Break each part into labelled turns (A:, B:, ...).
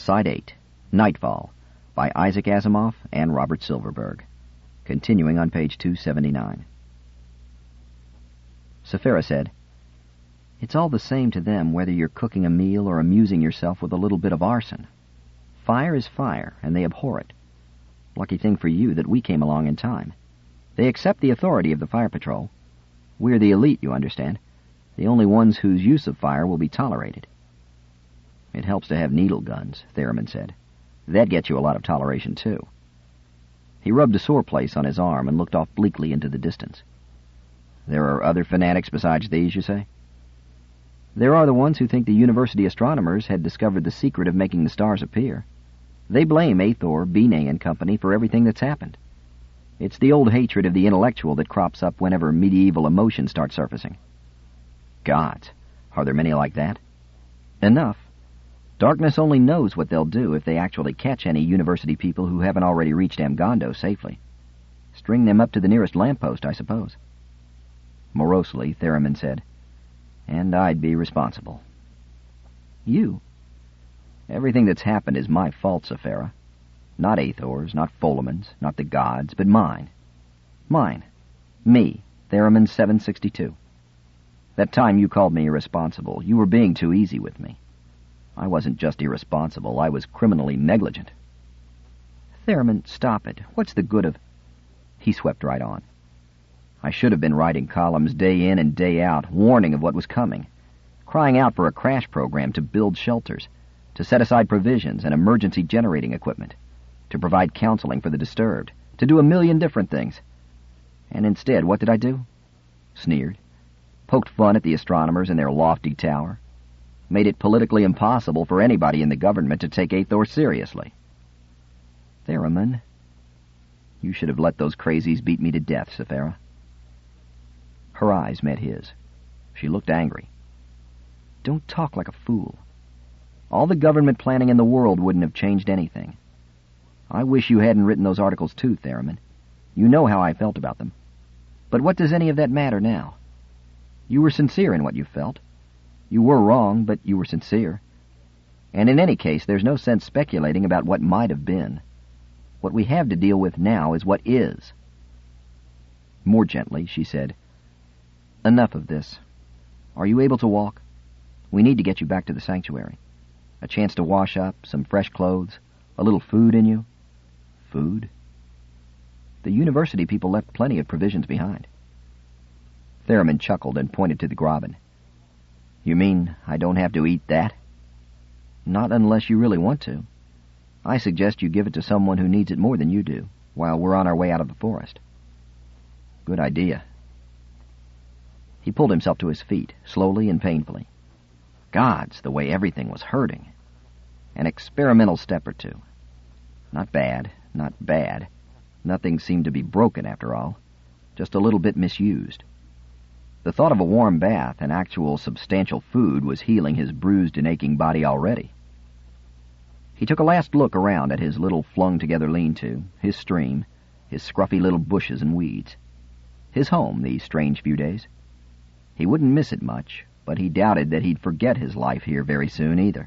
A: Side 8, Nightfall, by Isaac Asimov and Robert Silverberg. Continuing on page 279. Sephira said, "It's all the same to them whether you're cooking a meal or amusing yourself with a little bit of arson. Fire is fire, and they abhor it. Lucky thing for you that we came along in time. They accept the authority of the fire patrol. We're the elite, you understand, the only ones whose use of fire will be tolerated." "It helps to have needle guns," Theremin said. "That gets you a lot of toleration, too." He rubbed a sore place on his arm and looked off bleakly into the distance. "There are other fanatics besides these, you say?" "There are the ones who think the university astronomers had discovered the secret of making the stars appear. They blame Athor, Binet and company for everything that's happened. It's the old hatred of the intellectual that crops up whenever medieval emotions start surfacing." "Gods, are there many like that?" "Enough. Darkness only knows what they'll do if they actually catch any university people who haven't already reached Amgondo safely. String them up to the nearest lamppost, I suppose." Morosely, Theremin said, "And I'd be responsible." "You?" "Everything that's happened is my fault, Sephira. Not Athor's, not Folaman's, not the gods, but mine. Mine. Me, Theremin 762. That time you called me irresponsible, you were being too easy with me. I wasn't just irresponsible, I was criminally negligent." "Theremin, stop it. What's the good of—" He swept right on. "I should have been writing columns day in and day out, warning of what was coming, crying out for a crash program to build shelters, to set aside provisions and emergency generating equipment, to provide counseling for the disturbed, to do a million different things. And instead, what did I do? Sneered. Poked fun at the astronomers in their lofty tower. Made it politically impossible for anybody in the government to take Athor seriously." "Theremin." "You should have let those crazies beat me to death, Sephira." Her eyes met his. She looked angry. "Don't talk like a fool. All the government planning in the world wouldn't have changed anything. I wish you hadn't written those articles too, Theremin. You know how I felt about them. But what does any of that matter now? You were sincere in what you felt. You were wrong, but you were sincere. And in any case, there's no sense speculating about what might have been. What we have to deal with now is what is." More gently, she said, "Enough of this. Are you able to walk? We need to get you back to the sanctuary. A chance to wash up, some fresh clothes, a little food in you." "Food?" "The university people left plenty of provisions behind." Theremin chuckled and pointed to the Graben. "You mean I don't have to eat that?" "Not unless you really want to. I suggest you give it to someone who needs it more than you do, while we're on our way out of the forest." "Good idea." He pulled himself to his feet, slowly and painfully. Gods, the way everything was hurting. An experimental step or two. Not bad, not bad. Nothing seemed to be broken after all. Just a little bit misused. The thought of a warm bath and actual substantial food was healing his bruised and aching body already. He took a last look around at his little flung-together lean-to, his stream, his scruffy little bushes and weeds. His home, these strange few days. He wouldn't miss it much, but he doubted that he'd forget his life here very soon either.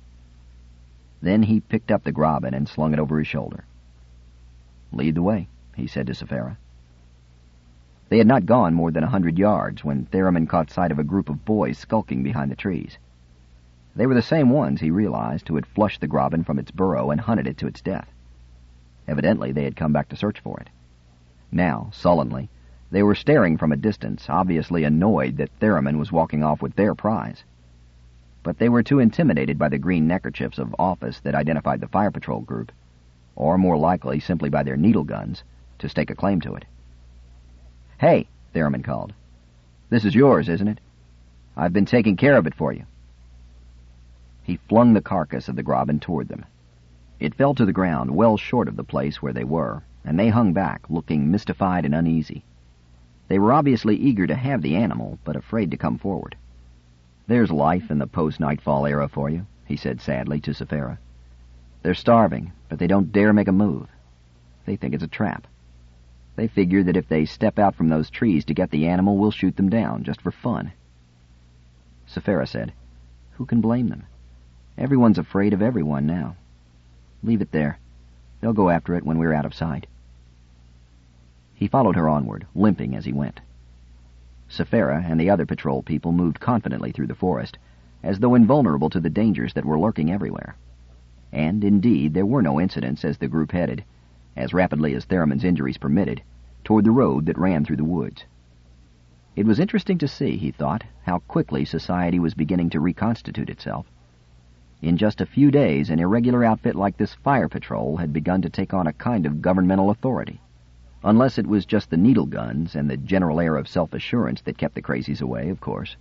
A: Then he picked up the Graben and slung it over his shoulder. "Lead the way," he said to Sephira. They had not gone more than 100 yards when Theremin caught sight of a group of boys skulking behind the trees. They were the same ones, he realized, who had flushed the Graben from its burrow and hunted it to its death. Evidently they had come back to search for it. Now, sullenly, they were staring from a distance, obviously annoyed that Theremin was walking off with their prize. But they were too intimidated by the green neckerchiefs of office that identified the fire patrol group, or more likely simply by their needle guns, to stake a claim to it. "Hey," Theremin called. "This is yours, isn't it? I've been taking care of it for you." He flung the carcass of the Graben toward them. It fell to the ground well short of the place where they were, and they hung back, looking mystified and uneasy. They were obviously eager to have the animal, but afraid to come forward. "There's life in the post-nightfall era for you," he said sadly to Sephira. "They're starving, but they don't dare make a move. They think it's a trap. They figure that if they step out from those trees to get the animal, we'll shoot them down, just for fun." Sephira said, "Who can blame them? Everyone's afraid of everyone now. Leave it there. They'll go after it when we're out of sight." He followed her onward, limping as he went. Sephora and the other patrol people moved confidently through the forest, as though invulnerable to the dangers that were lurking everywhere. And, indeed, there were no incidents as the group headed, as rapidly as Theramon's injuries permitted, toward the road that ran through the woods. It was interesting to see, he thought, how quickly society was beginning to reconstitute itself. In just a few days, an irregular outfit like this fire patrol had begun to take on a kind of governmental authority. Unless it was just the needle guns and the general air of self-assurance that kept the crazies away, of course.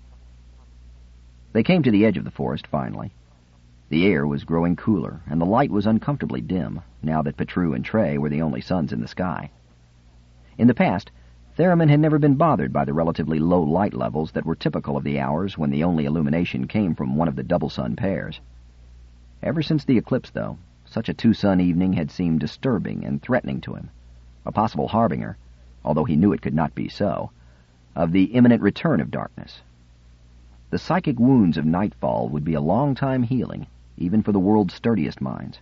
A: They came to the edge of the forest, finally. The air was growing cooler, and the light was uncomfortably dim, now that Petru and Trey were the only suns in the sky. In the past, Theramon had never been bothered by the relatively low light levels that were typical of the hours when the only illumination came from one of the double-sun pairs. Ever since the eclipse, though, such a two-sun evening had seemed disturbing and threatening to him, a possible harbinger, although he knew it could not be so, of the imminent return of darkness. The psychic wounds of nightfall would be a long time healing, even for the world's sturdiest minds.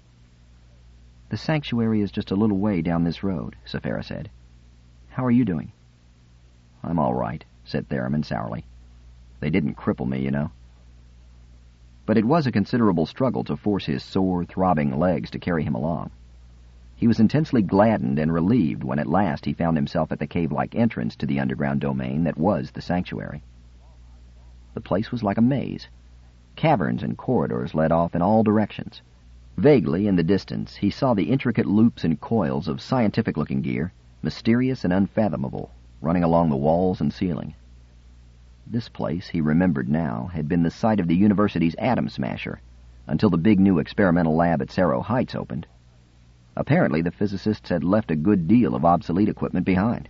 A: "The sanctuary is just a little way down this road," Sephora said. "How are you doing?" "I'm all right," said Theramon sourly. "They didn't cripple me, you know." But it was a considerable struggle to force his sore, throbbing legs to carry him along. He was intensely gladdened and relieved when at last he found himself at the cave-like entrance to the underground domain that was the sanctuary. The place was like a maze. Caverns and corridors led off in all directions. Vaguely, in the distance, he saw the intricate loops and coils of scientific-looking gear, mysterious and unfathomable, running along the walls and ceiling. This place, he remembered now, had been the site of the university's atom smasher, until the big new experimental lab at Cerro Heights opened. Apparently, the physicists had left a good deal of obsolete equipment behind.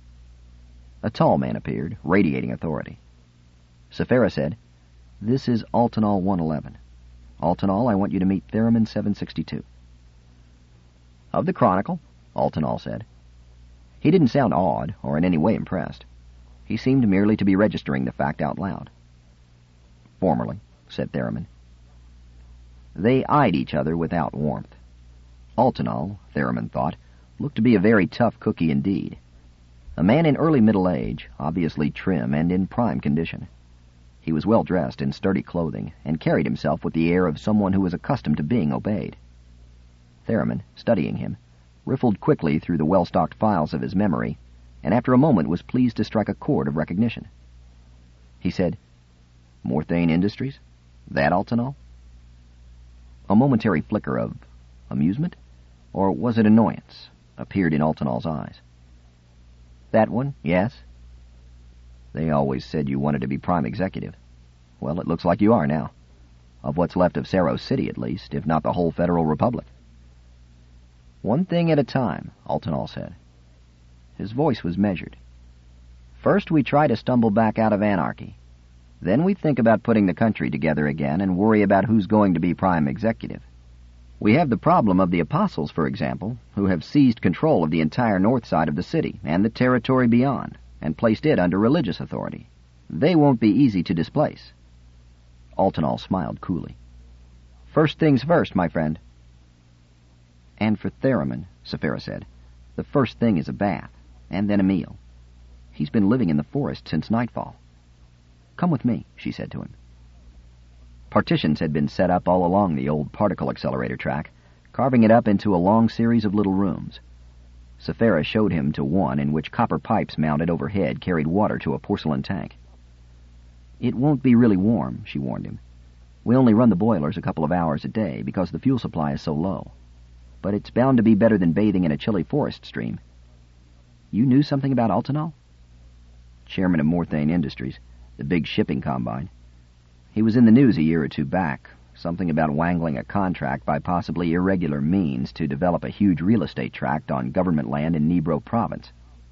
A: A tall man appeared, radiating authority. Sephora said, "This is Altanol 111. Altanol, I want you to meet Theramon 762. "Of the Chronicle," Altanol said. He didn't sound awed or in any way impressed. He seemed merely to be registering the fact out loud. "Formerly," said Theramon. They eyed each other without warmth. Altanol, Theramon thought, looked to be a very tough cookie indeed. A man in early middle age, obviously trim and in prime condition. He was well dressed in sturdy clothing, and carried himself with the air of someone who was accustomed to being obeyed. Theramon, studying him, riffled quickly through the well-stocked files of his memory, and after a moment was pleased to strike a chord of recognition. He said, "Morthane Industries? That Altanol?" A momentary flicker of amusement, or was it annoyance, appeared in Altanol's eyes. "That one, yes." "They always said you wanted to be prime executive. Well, it looks like you are now. Of what's left of Cerro City, at least, if not the whole Federal Republic." "One thing at a time," Altanol said. His voice was measured. "First we try to stumble back out of anarchy. Then we think about putting the country together again and worry about who's going to be prime executive. We have the problem of the Apostles, for example, who have seized control of the entire north side of the city and the territory beyond, and placed it under religious authority. They won't be easy to displace." Altanol smiled coolly. "First things first, my friend." "And for Theramon," Sephora said, "the first thing is a bath, and then a meal. He's been living in the forest since nightfall." "Come with me," she said to him. Partitions had been set up all along the old particle accelerator track, carving it up into a long series of little rooms. Sephora showed him to one in which copper pipes mounted overhead carried water to a porcelain tank. "It won't be really warm," she warned him. "We only run the boilers a couple of hours a day because the fuel supply is so low. But it's bound to be better than bathing in a chilly forest stream." "You knew something about Altanol?" "Chairman of Morthane Industries, the big shipping combine. He was in the news a year or two back, something about wangling a contract by possibly irregular means to develop a huge real estate tract on government land in Nibro Province."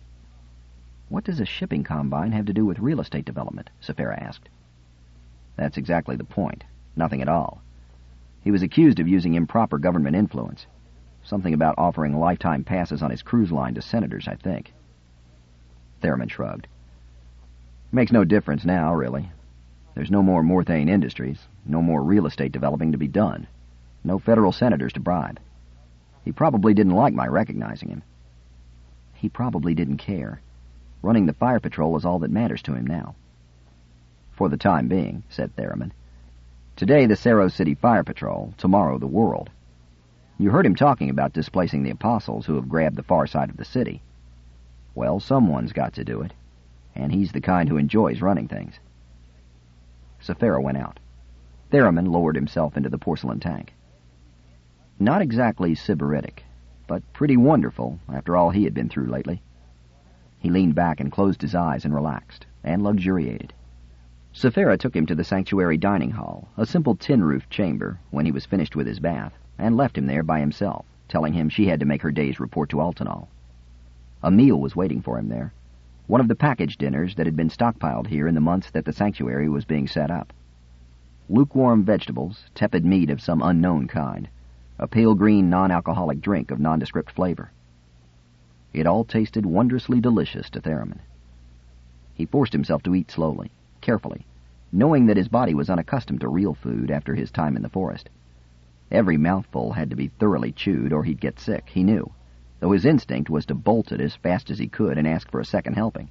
A: "What does a shipping combine have to do with real estate development?" Sephora asked. "That's exactly the point. Nothing at all. He was accused of using improper government influence. Something about offering lifetime passes on his cruise line to senators, I think." Theramon shrugged. "Makes no difference now, really. There's no more Morthane Industries, no more real estate developing to be done. No federal senators to bribe. He probably didn't like my recognizing him. He probably didn't care. Running the fire patrol is all that matters to him now. For the time being, said Theremin. Today the Cerro City Fire Patrol, tomorrow the world. You heard him talking about displacing the apostles who have grabbed the far side of the city. Well, someone's got to do it, and he's the kind who enjoys running things. Sephora went out. Theremin lowered himself into the porcelain tank. Not exactly sybaritic, but pretty wonderful after all he had been through lately. He leaned back and closed his eyes and relaxed, and luxuriated. Sephora took him to the sanctuary dining hall, a simple tin-roofed chamber, when he was finished with his bath, and left him there by himself, telling him she had to make her day's report to Altanol. A meal was waiting for him there, one of the package dinners that had been stockpiled here in the months that the sanctuary was being set up. Lukewarm vegetables, tepid meat of some unknown kind, a pale green non-alcoholic drink of nondescript flavor. It all tasted wondrously delicious to Theremin. He forced himself to eat slowly, carefully, knowing that his body was unaccustomed to real food after his time in the forest. Every mouthful had to be thoroughly chewed or he'd get sick, he knew, though his instinct was to bolt it as fast as he could and ask for a second helping.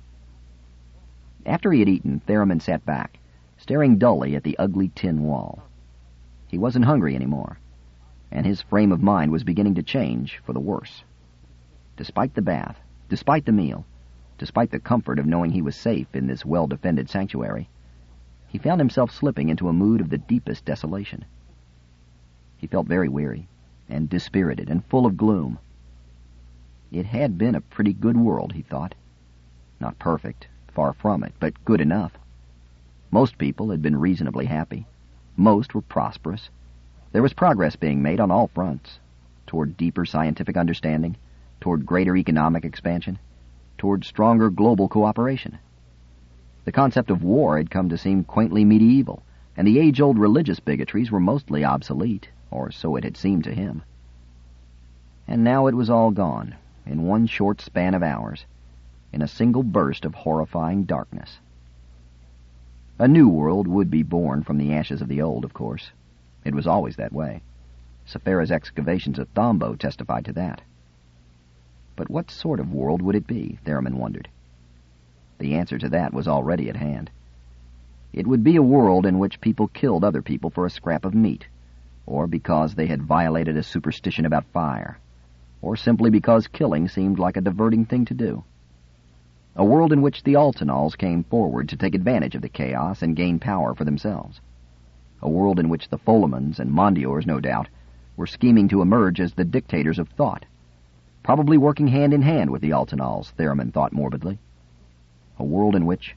A: After he had eaten, Theremin sat back, staring dully at the ugly tin wall. He wasn't hungry anymore, and his frame of mind was beginning to change for the worse. Despite the bath, despite the meal, despite the comfort of knowing he was safe in this well-defended sanctuary, he found himself slipping into a mood of the deepest desolation. He felt very weary, and dispirited, and full of gloom. It had been a pretty good world, he thought. Not perfect, far from it, but good enough. Most people had been reasonably happy. Most were prosperous. There was progress being made on all fronts, toward deeper scientific understanding, toward greater economic expansion, toward stronger global cooperation. The concept of war had come to seem quaintly medieval, and the age-old religious bigotries were mostly obsolete, or so it had seemed to him. And now it was all gone, in one short span of hours, in a single burst of horrifying darkness. A new world would be born from the ashes of the old, of course. It was always that way. Sephora's excavations at Thombo testified to that. But what sort of world would it be, Theremin wondered. The answer to that was already at hand. It would be a world in which people killed other people for a scrap of meat, or because they had violated a superstition about fire, or simply because killing seemed like a diverting thing to do. A world in which the Altanols came forward to take advantage of the chaos and gain power for themselves. A world in which the Folemans and Mondiors, no doubt, were scheming to emerge as the dictators of thought, probably working hand in hand with the Altanols, Theremin thought morbidly. A world in which...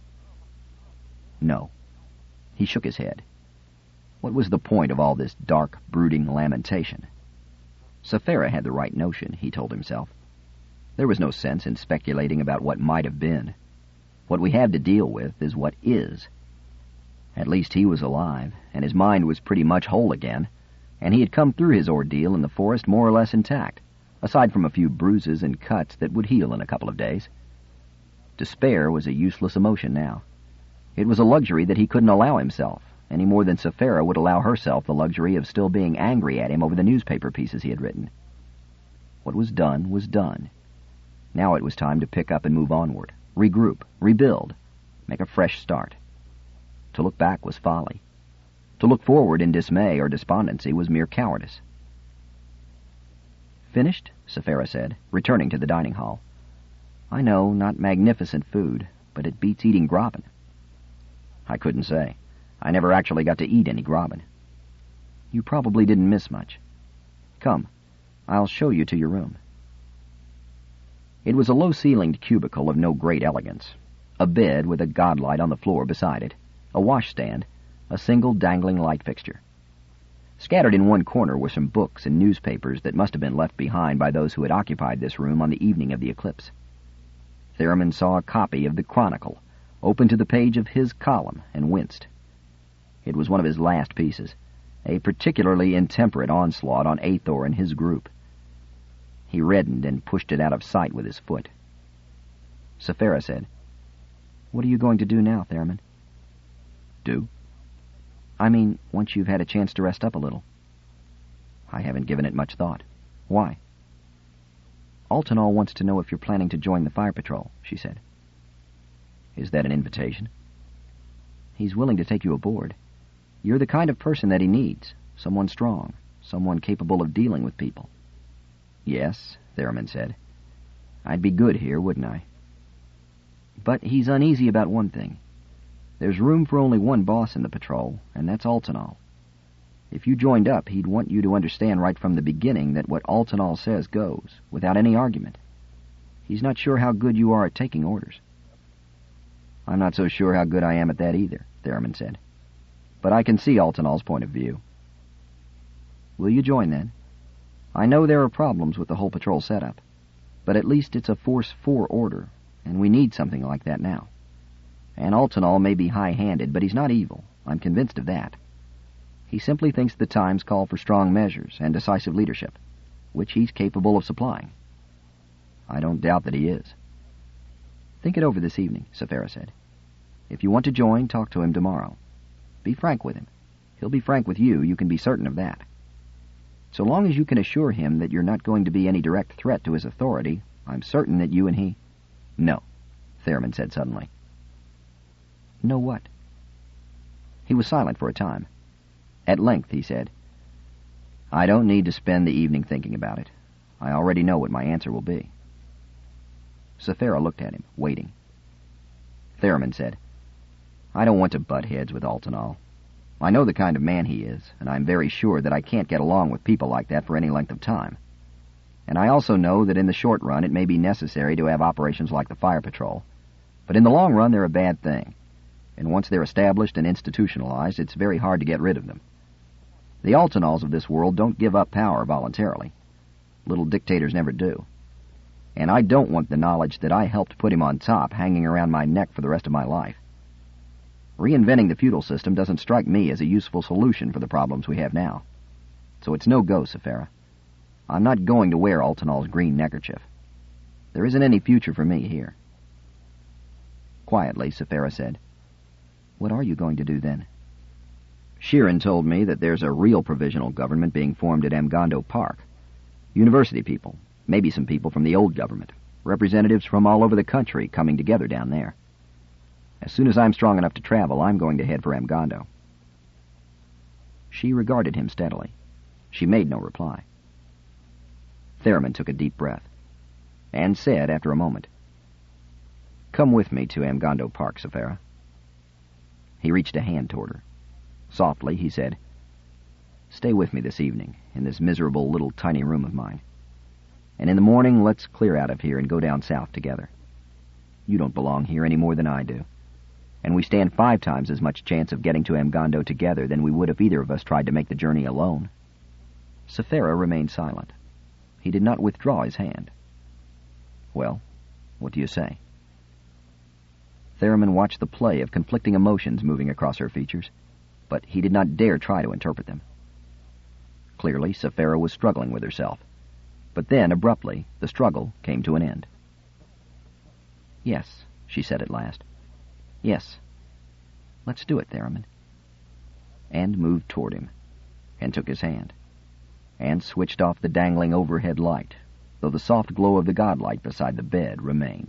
A: No. He shook his head. What was the point of all this dark, brooding lamentation? Sephora had the right notion, he told himself. There was no sense in speculating about what might have been. What we have to deal with is what is. At least he was alive, and his mind was pretty much whole again, and he had come through his ordeal in the forest more or less intact, aside from a few bruises and cuts that would heal in a couple of days. Despair was a useless emotion now. It was a luxury that he couldn't allow himself, any more than Sephora would allow herself the luxury of still being angry at him over the newspaper pieces he had written. What was done was done. Now it was time to pick up and move onward, regroup, rebuild, make a fresh start. To look back was folly. To look forward in dismay or despondency was mere cowardice. "Finished?" Sephora said, returning to the dining hall. "I know, not magnificent food, but it beats eating graben." "I couldn't say. I never actually got to eat any graben." "You probably didn't miss much. Come, I'll show you to your room." It was a low-ceilinged cubicle of no great elegance, a bed with a godlight on the floor beside it, a washstand, a single dangling light fixture. Scattered in one corner were some books and newspapers that must have been left behind by those who had occupied this room on the evening of the eclipse. Theremin saw a copy of the Chronicle, open to the page of his column, and winced. It was one of his last pieces, a particularly intemperate onslaught on Athor and his group. He reddened and pushed it out of sight with his foot. Sephora said, "What are you going to do now, Theremin?" "Do?" "I mean, once you've had a chance to rest up a little." I haven't given it much thought. Why? Altanol wants to know if you're planning to join the fire patrol, she said. Is that an invitation? He's willing to take you aboard. You're the kind of person that he needs. Someone strong. Someone capable of dealing with people. Yes, Theremin said. I'd be good here, wouldn't I? But he's uneasy about one thing. There's room for only one boss in the patrol, and that's Altanol. If you joined up, he'd want you to understand right from the beginning that what Altanol says goes, without any argument. He's not sure how good you are at taking orders. I'm not so sure how good I am at that either, Theremin said. But I can see Altanol's point of view. Will you join, then? I know there are problems with the whole patrol setup, but at least it's a Force 4 order, and we need something like that now. And Altanol may be high-handed, but he's not evil. I'm convinced of that. He simply thinks the times call for strong measures and decisive leadership, which he's capable of supplying. I don't doubt that he is. Think it over this evening, Safara said. If you want to join, talk to him tomorrow. Be frank with him. He'll be frank with you, you can be certain of that. So long as you can assure him that you're not going to be any direct threat to his authority, I'm certain that you and he... No, Theremin said suddenly. No what? He was silent for a time. At length, he said, I don't need to spend the evening thinking about it. I already know what my answer will be. Safara looked at him, waiting. Theremin said, I don't want to butt heads with Altanol. I know the kind of man he is, and I'm very sure that I can't get along with people like that for any length of time. And I also know that in the short run it may be necessary to have operations like the fire patrol. But in the long run they're a bad thing. And once they're established and institutionalized, it's very hard to get rid of them. The Altanols of this world don't give up power voluntarily. Little dictators never do. And I don't want the knowledge that I helped put him on top hanging around my neck for the rest of my life. Reinventing the feudal system doesn't strike me as a useful solution for the problems we have now. So it's no go, Safara. I'm not going to wear Altanol's green neckerchief. There isn't any future for me here. Quietly, Safara said, What are you going to do then? Sheeran told me that there's a real provisional government being formed at Amgondo Park. University people, maybe some people from the old government, representatives from all over the country coming together down there. As soon as I'm strong enough to travel, I'm going to head for Amgondo. She regarded him steadily. She made no reply. Theremin took a deep breath, and said after a moment, Come with me to Amgondo Park, Safara. He reached a hand toward her. Softly, he said, Stay with me this evening, in this miserable little tiny room of mine. And in the morning, let's clear out of here and go down south together. You don't belong here any more than I do. And we stand 5 times as much chance of getting to Amgondo together than we would if either of us tried to make the journey alone. Safara remained silent. He did not withdraw his hand. Well, what do you say? Theremin watched the play of conflicting emotions moving across her features, but he did not dare try to interpret them. Clearly, Safara was struggling with herself. But then, abruptly, the struggle came to an end. Yes, she said at last. Yes. Let's do it, Theremin. And moved toward him, and took his hand, and switched off the dangling overhead light, though the soft glow of the godlight beside the bed remained.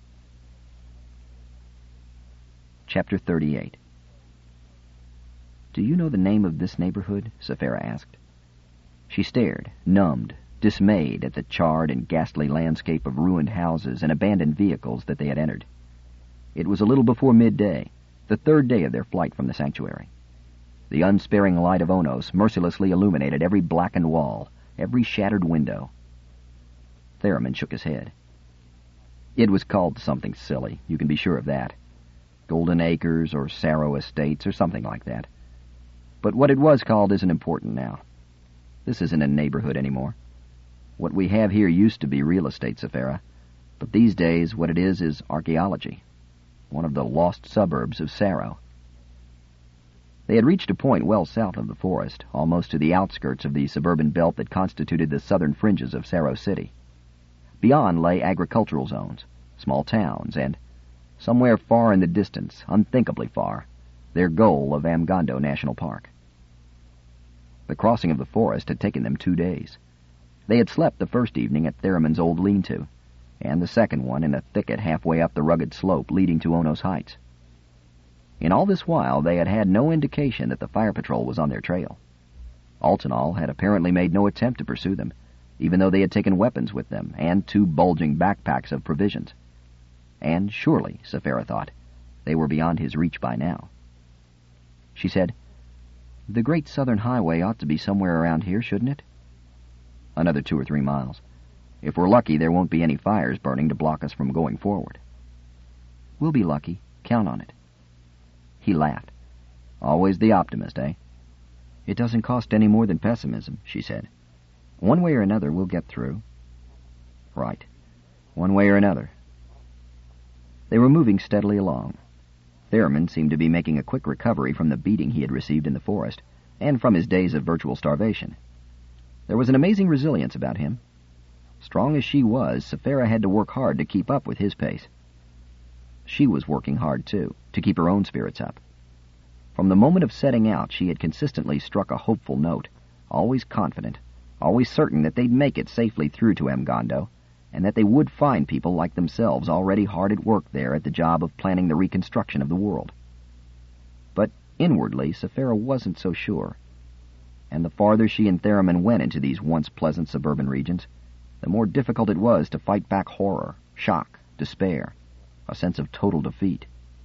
A: Chapter 38. Do you know the name of this neighborhood? Safara asked. She stared, numbed, dismayed at the charred and ghastly landscape of ruined houses and abandoned vehicles that they had entered. It was a little before midday, the 3rd day of their flight from the sanctuary. The unsparing light of Onos mercilessly illuminated every blackened wall, every shattered window. Theremin shook his head. It was called something silly, you can be sure of that. Golden Acres or Sarrow Estates or something like that. But what it was called isn't important now. This isn't a neighborhood anymore. What we have here used to be real estate, Safara, but these days what it is archaeology. One of the lost suburbs of Sarrow. They had reached a point well south of the forest, almost to the outskirts of the suburban belt that constituted the southern fringes of Sarrow City. Beyond lay agricultural zones, small towns, and, somewhere far in the distance, unthinkably far, their goal of Amgondo National Park. The crossing of the forest had taken them 2 days. They had slept the first evening at Theramon's old lean-to, and the second one in a thicket halfway up the rugged slope leading to Onos Heights. In all this while, they had had no indication that the fire patrol was on their trail. Altanol had apparently made no attempt to pursue them, even though they had taken weapons with them and 2 bulging backpacks of provisions. And surely, Sephira thought, they were beyond his reach by now. She said, "The Great Southern Highway ought to be somewhere around here, shouldn't it?" "Another 2 or 3 miles. If we're lucky, there won't be any fires burning to block us from going forward." "We'll be lucky. Count on it." He laughed. "Always the optimist, eh?" "It doesn't cost any more than pessimism," she said. "One way or another, we'll get through." "Right. One way or another." They were moving steadily along. Theremin seemed to be making a quick recovery from the beating he had received in the forest, and from his days of virtual starvation. There was an amazing resilience about him. Strong as she was, Sephira had to work hard to keep up with his pace. She was working hard, too, to keep her own spirits up. From the moment of setting out, she had consistently struck a hopeful note, always confident, always certain that they'd make it safely through to Mgondo, and that they would find people like themselves already hard at work there at the job of planning the reconstruction of the world. But inwardly, Sephira wasn't so sure. And the farther she and Theremin went into these once pleasant suburban regions, the more difficult it was to fight back horror, shock, despair, a sense of total defeat.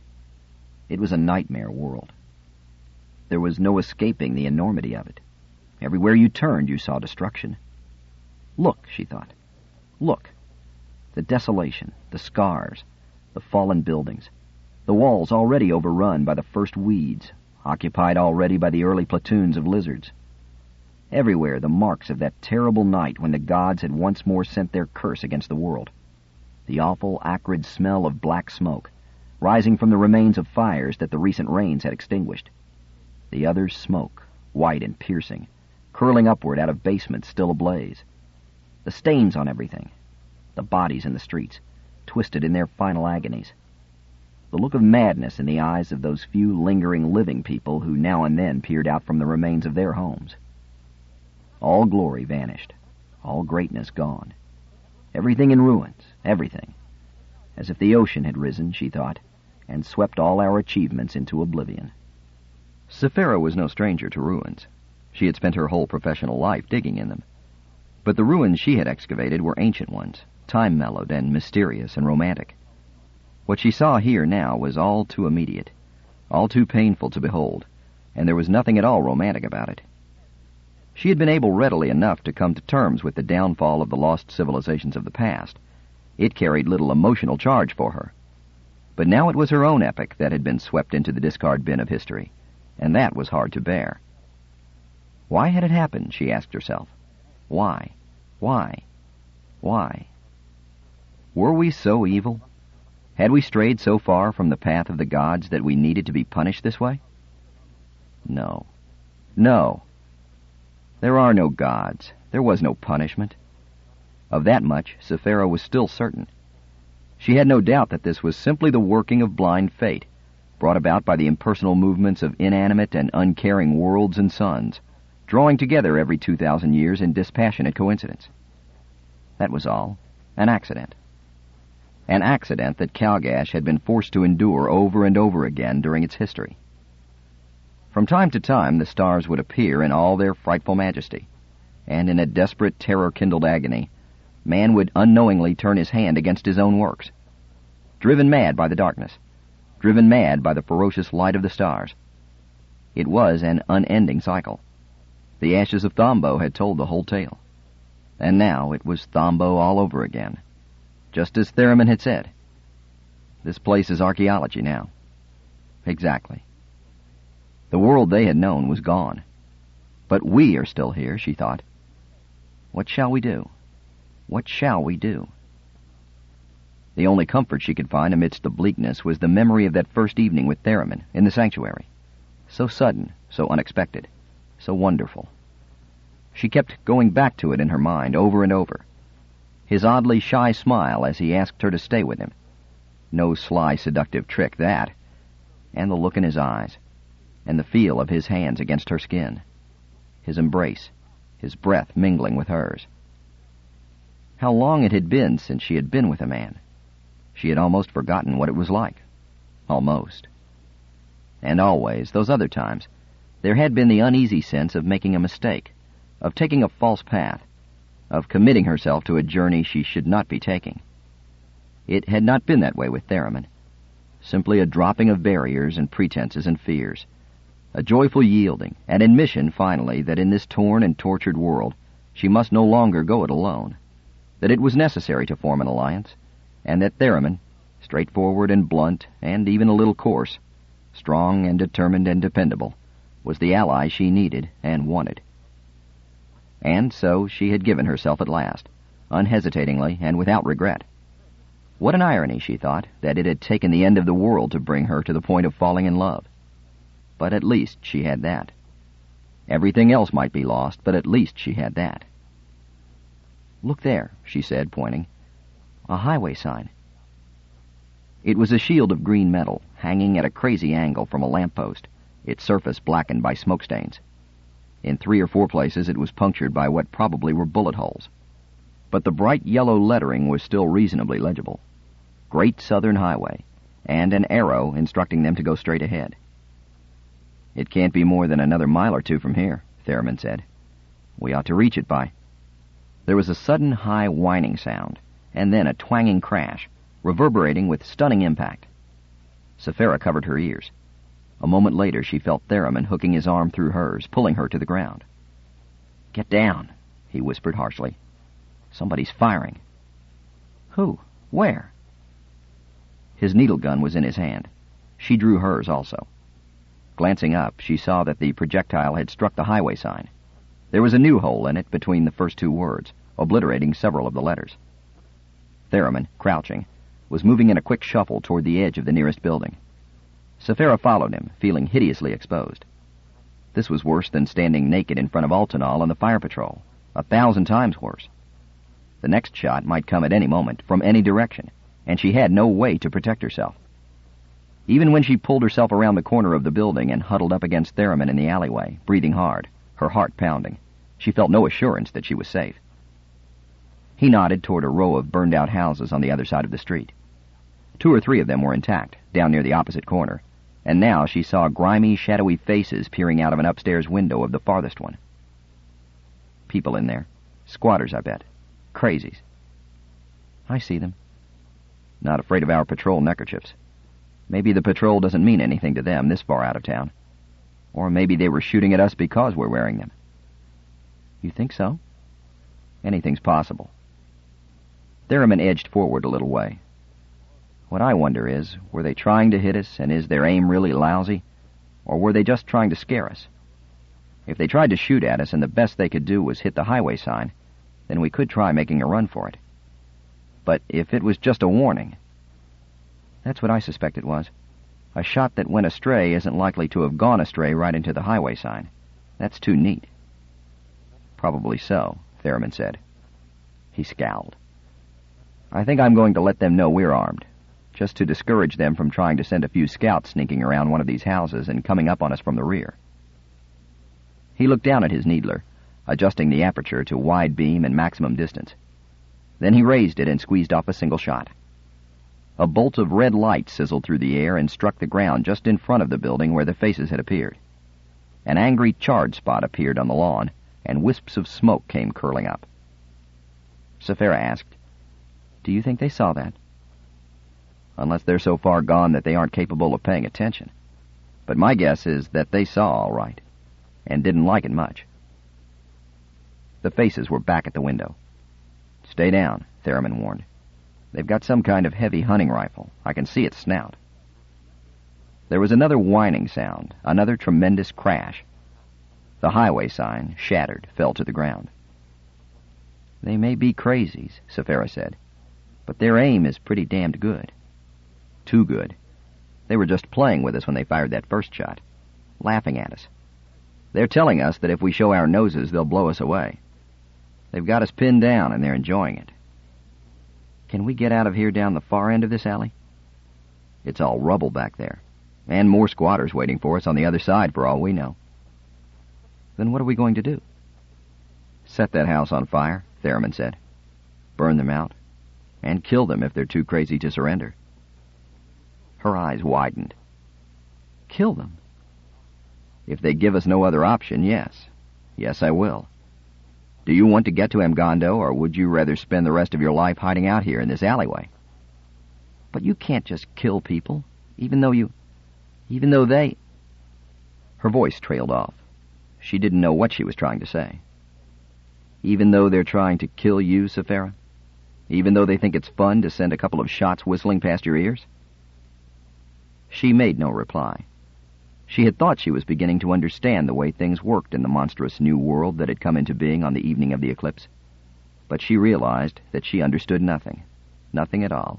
A: It was a nightmare world. There was no escaping the enormity of it. Everywhere you turned, you saw destruction. Look, she thought. Look. The desolation, the scars, the fallen buildings, the walls already overrun by the first weeds, occupied already by the early platoons of lizards. Everywhere the marks of that terrible night when the gods had once more sent their curse against the world. The awful, acrid smell of black smoke, rising from the remains of fires that the recent rains had extinguished. The other smoke, white and piercing, curling upward out of basements still ablaze. The stains on everything. The bodies in the streets, twisted in their final agonies. The look of madness in the eyes of those few lingering living people who now and then peered out from the remains of their homes. All glory vanished, all greatness gone. Everything in ruins, everything. As if the ocean had risen, she thought, and swept all our achievements into oblivion. Sephira was no stranger to ruins. She had spent her whole professional life digging in them. But the ruins she had excavated were ancient ones, time-mellowed and mysterious and romantic. What she saw here now was all too immediate, all too painful to behold, and there was nothing at all romantic about it. She had been able readily enough to come to terms with the downfall of the lost civilizations of the past. It carried little emotional charge for her. But now it was her own epic that had been swept into the discard bin of history, and that was hard to bear. Why had it happened, she asked herself. Why? Why? Why? Were we so evil? Had we strayed so far from the path of the gods that we needed to be punished this way? No. No. There are no gods. There was no punishment. Of that much, Sephira was still certain. She had no doubt that this was simply the working of blind fate, brought about by the impersonal movements of inanimate and uncaring worlds and suns, drawing together every 2,000 years in dispassionate coincidence. That was all. An accident. An accident that Calgash had been forced to endure over and over again during its history. From time to time, the stars would appear in all their frightful majesty, and in a desperate, terror-kindled agony, man would unknowingly turn his hand against his own works. Driven mad by the darkness, driven mad by the ferocious light of the stars. It was an unending cycle. The ashes of Thombo had told the whole tale. And now it was Thombo all over again, just as Theremin had said. This place is archaeology now. Exactly. The world they had known was gone. But we are still here, she thought. What shall we do? What shall we do? The only comfort she could find amidst the bleakness was the memory of that first evening with Theremin in the sanctuary. So sudden, so unexpected, so wonderful. She kept going back to it in her mind over and over. His oddly shy smile as he asked her to stay with him. No sly, seductive trick, that. And the look in his eyes, and the feel of his hands against her skin. his embrace, his breath mingling with hers. How long it had been since she had been with a man. She had almost forgotten what it was like. Almost. And always, those other times, there had been the uneasy sense of making a mistake, of taking a false path, of committing herself to a journey she should not be taking. It had not been that way with Theremin. Simply a dropping of barriers and pretenses and fears, a joyful yielding, an admission, finally, that in this torn and tortured world she must no longer go it alone, that it was necessary to form an alliance, and that Theremin, straightforward and blunt and even a little coarse, strong and determined and dependable, was the ally she needed and wanted. And so she had given herself at last, unhesitatingly and without regret. What an irony, she thought, that it had taken the end of the world to bring her to the point of falling in love. But at least she had that. Everything else might be lost, but at least she had that. "Look there," she said, pointing. "A highway sign." It was a shield of green metal, hanging at a crazy angle from a lamppost, its surface blackened by smoke stains. In 3 or 4 places it was punctured by what probably were bullet holes. But the bright yellow lettering was still reasonably legible. Great Southern Highway, and an arrow instructing them to go straight ahead. "It can't be more than another mile or 2 from here," Theremin said. "We ought to reach it by—" There was a sudden high whining sound, and then a twanging crash, reverberating with stunning impact. Sephora covered her ears. A moment later she felt Theremin hooking his arm through hers, pulling her to the ground. "Get down," he whispered harshly. "Somebody's firing." "Who? Where?" His needle gun was in his hand. She drew hers also. Glancing up, she saw that the projectile had struck the highway sign. There was a new hole in it between the first 2 words, obliterating several of the letters. Theremin, crouching, was moving in a quick shuffle toward the edge of the nearest building. Sephora followed him, feeling hideously exposed. This was worse than standing naked in front of Altanol and the fire patrol, 1,000 times worse. The next shot might come at any moment, from any direction, and she had no way to protect herself. Even when she pulled herself around the corner of the building and huddled up against Theremin in the alleyway, breathing hard, her heart pounding, she felt no assurance that she was safe. He nodded toward a row of burned-out houses on the other side of the street. 2 or 3 of them were intact, down near the opposite corner, and now she saw grimy, shadowy faces peering out of an upstairs window of the farthest one. People in there. Squatters, I bet. Crazies. "I see them." "Not afraid of our patrol neckerchiefs. Maybe the patrol doesn't mean anything to them this far out of town. Or maybe they were shooting at us because we're wearing them." "You think so?" "Anything's possible." Theremin edged forward a little way. "What I wonder is, were they trying to hit us, and is their aim really lousy? Or were they just trying to scare us? If they tried to shoot at us and the best they could do was hit the highway sign, then we could try making a run for it. But if it was just a warning—" "That's what I suspect it was. A shot that went astray isn't likely to have gone astray right into the highway sign. That's too neat." "Probably so," Theremin said. He scowled. "I think I'm going to let them know we're armed, just to discourage them from trying to send a few scouts sneaking around one of these houses and coming up on us from the rear." He looked down at his needler, adjusting the aperture to wide beam and maximum distance. Then he raised it and squeezed off a single shot. A bolt of red light sizzled through the air and struck the ground just in front of the building where the faces had appeared. An angry charred spot appeared on the lawn, and wisps of smoke came curling up. Sephora asked, "Do you think they saw that?" "Unless they're so far gone that they aren't capable of paying attention. But my guess is that they saw all right, and didn't like it much." The faces were back at the window. "Stay down," Theremin warned. "They've got some kind of heavy hunting rifle. I can see its snout." There was another whining sound, another tremendous crash. The highway sign, shattered, fell to the ground. "They may be crazies," Sephora said, "but their aim is pretty damned good." Too good. They were just playing with us when they fired that first shot, laughing at us. They're telling us that if we show our noses, they'll blow us away. They've got us pinned down, and they're enjoying it. "Can we get out of here down the far end of this alley?" "It's all rubble back there, and more squatters waiting for us on the other side for all we know." Then what are we going to do? Set that house on fire, Theremin said. Burn them out. And kill them if they're too crazy to surrender. Her eyes widened. Kill them? If they give us no other option, yes. Yes, I will. Do you want to get to Mgondo, or would you rather spend the rest of your life hiding out here in this alleyway? But you can't just kill people, even though they... Her voice trailed off. She didn't know what she was trying to say. Even though they're trying to kill you, Sephira? Even though they think it's fun to send a couple of shots whistling past your ears? She made no reply. She had thought she was beginning to understand the way things worked in the monstrous new world that had come into being on the evening of the eclipse. But she realized that she understood nothing. Nothing at all.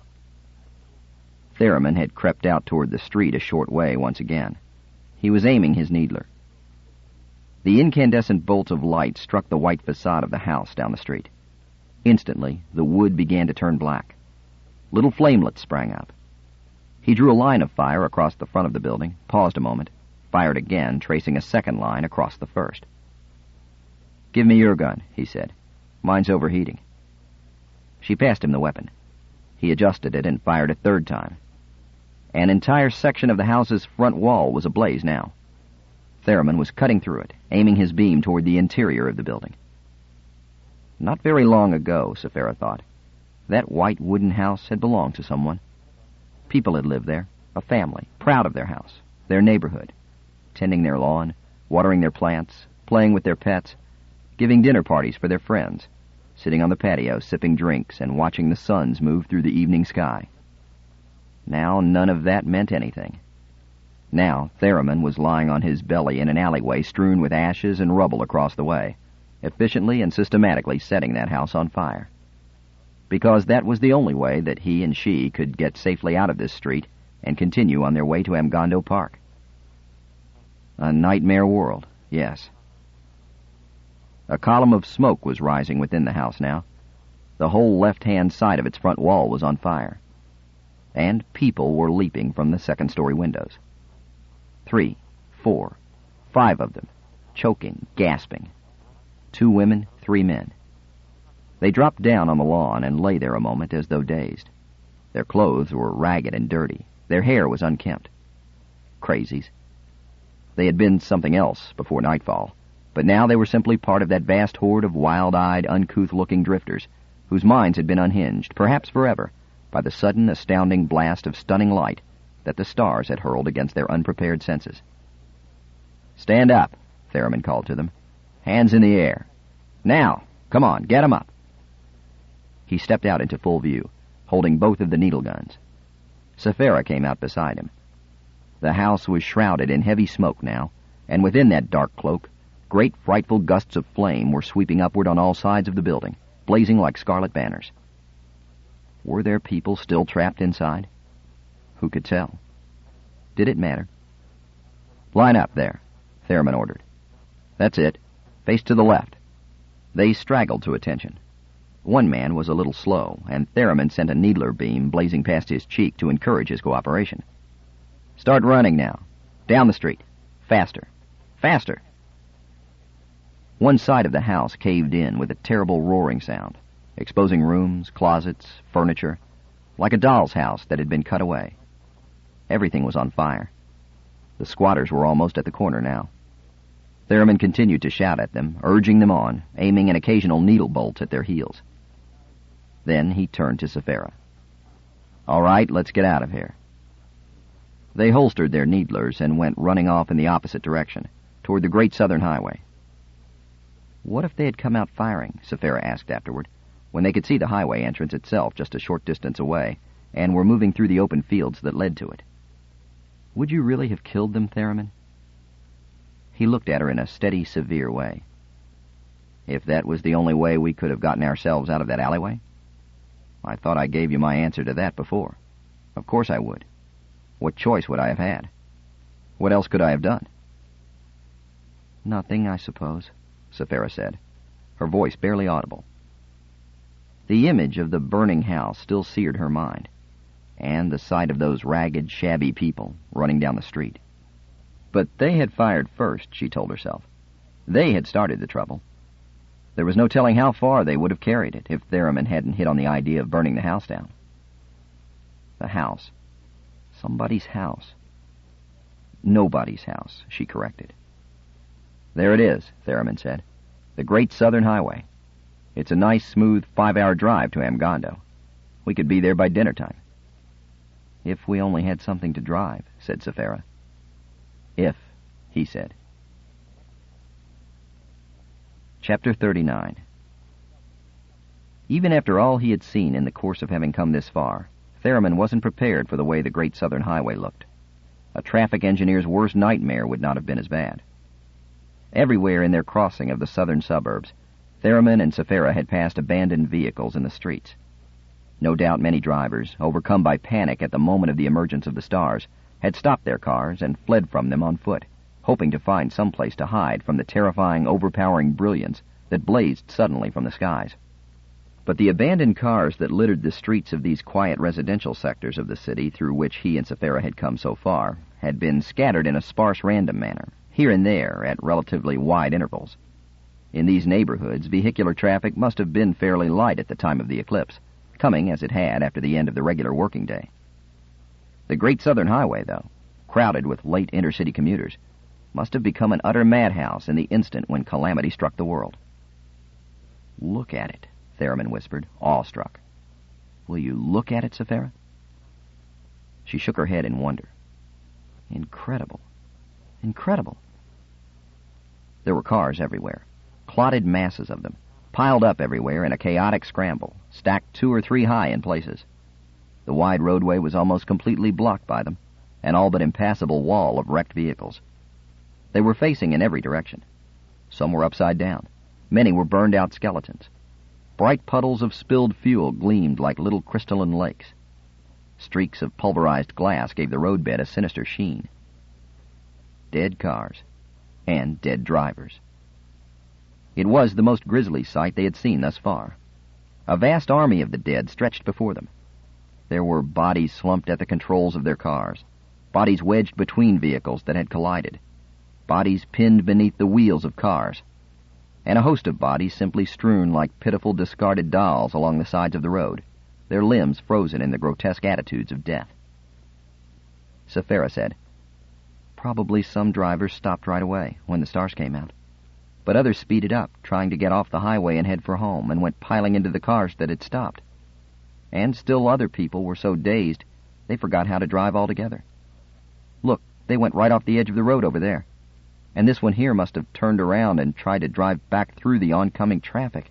A: Theremin had crept out toward the street a short way once again. He was aiming his needler. The incandescent bolts of light struck the white facade of the house down the street. Instantly, the wood began to turn black. Little flamelets sprang up. He drew a line of fire across the front of the building, paused a moment, fired again, tracing a second line across the first. "Give me your gun," he said. "Mine's overheating." She passed him the weapon. He adjusted it and fired a third time. An entire section of the house's front wall was ablaze now. Theremin was cutting through it, aiming his beam toward the interior of the building. Not very long ago, Sephira thought, that white wooden house had belonged to someone. People had lived there, a family, proud of their house, their neighborhood, tending their lawn, watering their plants, playing with their pets, giving dinner parties for their friends, sitting on the patio sipping drinks and watching the suns move through the evening sky. Now none of that meant anything. Now Theremin was lying on his belly in an alleyway strewn with ashes and rubble across the way, efficiently and systematically setting that house on fire. Because that was the only way that he and she could get safely out of this street and continue on their way to Mgondo Park. A nightmare world, yes. A column of smoke was rising within the house now. The whole left-hand side of its front wall was on fire. And people were leaping from the second-story windows. 3, 4, 5 of them, choking, gasping. 2 women, 3 men. They dropped down on the lawn and lay there a moment as though dazed. Their clothes were ragged and dirty. Their hair was unkempt. Crazies. They had been something else before nightfall, but now they were simply part of that vast horde of wild-eyed, uncouth-looking drifters whose minds had been unhinged, perhaps forever, by the sudden, astounding blast of stunning light that the stars had hurled against their unprepared senses. "Stand up," Theremin called to them. "Hands in the air. Now, come on, get 'em up." He stepped out into full view, holding both of the needle guns. Sephira came out beside him. The house was shrouded in heavy smoke now, and within that dark cloak, great frightful gusts of flame were sweeping upward on all sides of the building, blazing like scarlet banners. Were there people still trapped inside? Who could tell? Did it matter? "Line up there," Theremin ordered. "That's it. Face to the left." They straggled to attention. One man was a little slow, and Theremin sent a needler beam blazing past his cheek to encourage his cooperation. "Start running now. Down the street. Faster. Faster." One side of the house caved in with a terrible roaring sound, exposing rooms, closets, furniture, like a doll's house that had been cut away. Everything was on fire. The squatters were almost at the corner now. Theremin continued to shout at them, urging them on, aiming an occasional needle bolt at their heels. Then he turned to Sephira. "All right, let's get out of here." They holstered their needlers and went running off in the opposite direction, toward the Great Southern Highway. What if they had come out firing, Sephira asked afterward, when they could see the highway entrance itself just a short distance away, and were moving through the open fields that led to it? Would you really have killed them, Theremin? He looked at her in a steady, severe way. If that was the only way we could have gotten ourselves out of that alleyway? I thought I gave you my answer to that before. Of course I would. What choice would I have had? What else could I have done? Nothing, I suppose, Sephira said, her voice barely audible. The image of the burning house still seared her mind, and the sight of those ragged, shabby people running down the street. But they had fired first, she told herself. They had started the trouble. There was no telling how far they would have carried it if Theremin hadn't hit on the idea of burning the house down. The house. Somebody's house. Nobody's house, she corrected. There it is, Theremin said. The Great Southern Highway. It's a nice, smooth 5-hour drive to Amgondo. We could be there by dinner time. If we only had something to drive, said Safera. If, he said. Chapter 39. Even after all he had seen in the course of having come this far, Theremin wasn't prepared for the way the Great Southern Highway looked. A traffic engineer's worst nightmare would not have been as bad. Everywhere in their crossing of the southern suburbs, Theremin and Safera had passed abandoned vehicles in the streets. No doubt many drivers, overcome by panic at the moment of the emergence of the stars, had stopped their cars and fled from them on foot, hoping to find some place to hide from the terrifying, overpowering brilliance that blazed suddenly from the skies. But the abandoned cars that littered the streets of these quiet residential sectors of the city through which he and Safera had come so far had been scattered in a sparse, random manner, here and there at relatively wide intervals. In these neighborhoods, vehicular traffic must have been fairly light at the time of the eclipse, coming as it had after the end of the regular working day. The Great Southern Highway, though, crowded with late intercity commuters, must have become an utter madhouse in the instant when calamity struck the world. Look at it, Theremin whispered, awestruck. Will you look at it, Safera? She shook her head in wonder. Incredible. Incredible. There were cars everywhere, clotted masses of them, piled up everywhere in a chaotic scramble, stacked 2 or 3 high in places. The wide roadway was almost completely blocked by them, an all but impassable wall of wrecked vehicles. They were facing in every direction. Some were upside down. Many were burned-out skeletons. Bright puddles of spilled fuel gleamed like little crystalline lakes. Streaks of pulverized glass gave the roadbed a sinister sheen. Dead cars. And dead drivers. It was the most grisly sight they had seen thus far. A vast army of the dead stretched before them. There were bodies slumped at the controls of their cars, bodies wedged between vehicles that had collided, bodies pinned beneath the wheels of cars, and a host of bodies simply strewn like pitiful discarded dolls along the sides of the road, their limbs frozen in the grotesque attitudes of death. Safera said, Probably some drivers stopped right away when the stars came out, but others speeded up, trying to get off the highway and head for home, and went piling into the cars that had stopped. And still other people were so dazed they forgot how to drive altogether. Look, they went right off the edge of the road over there. And this one here must have turned around and tried to drive back through the oncoming traffic.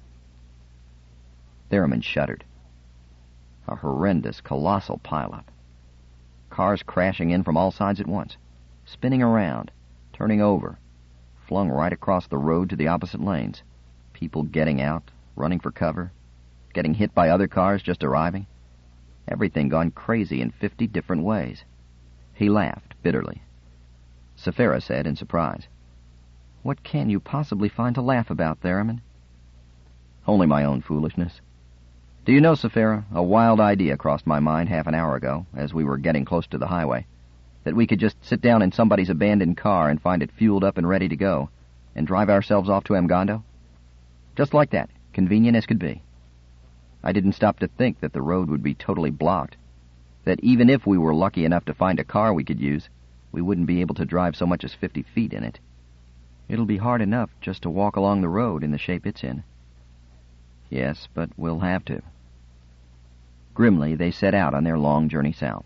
A: Theremin shuddered. A horrendous, colossal pileup. Cars crashing in from all sides at once, spinning around, turning over, flung right across the road to the opposite lanes. People getting out, running for cover, getting hit by other cars just arriving. Everything gone crazy in 50 different ways. He laughed bitterly. Safera said in surprise, What can you possibly find to laugh about, Theremin? Only my own foolishness. Do you know, Safera, a wild idea crossed my mind half an hour ago, as we were getting close to the highway, that we could just sit down in somebody's abandoned car and find it fueled up and ready to go, and drive ourselves off to Amgondo? Just like that, convenient as could be. I didn't stop to think that the road would be totally blocked, that even if we were lucky enough to find a car we could use, we wouldn't be able to drive so much as 50 feet in it. It'll be hard enough just to walk along the road in the shape it's in. Yes, but we'll have to. Grimly, they set out on their long journey south.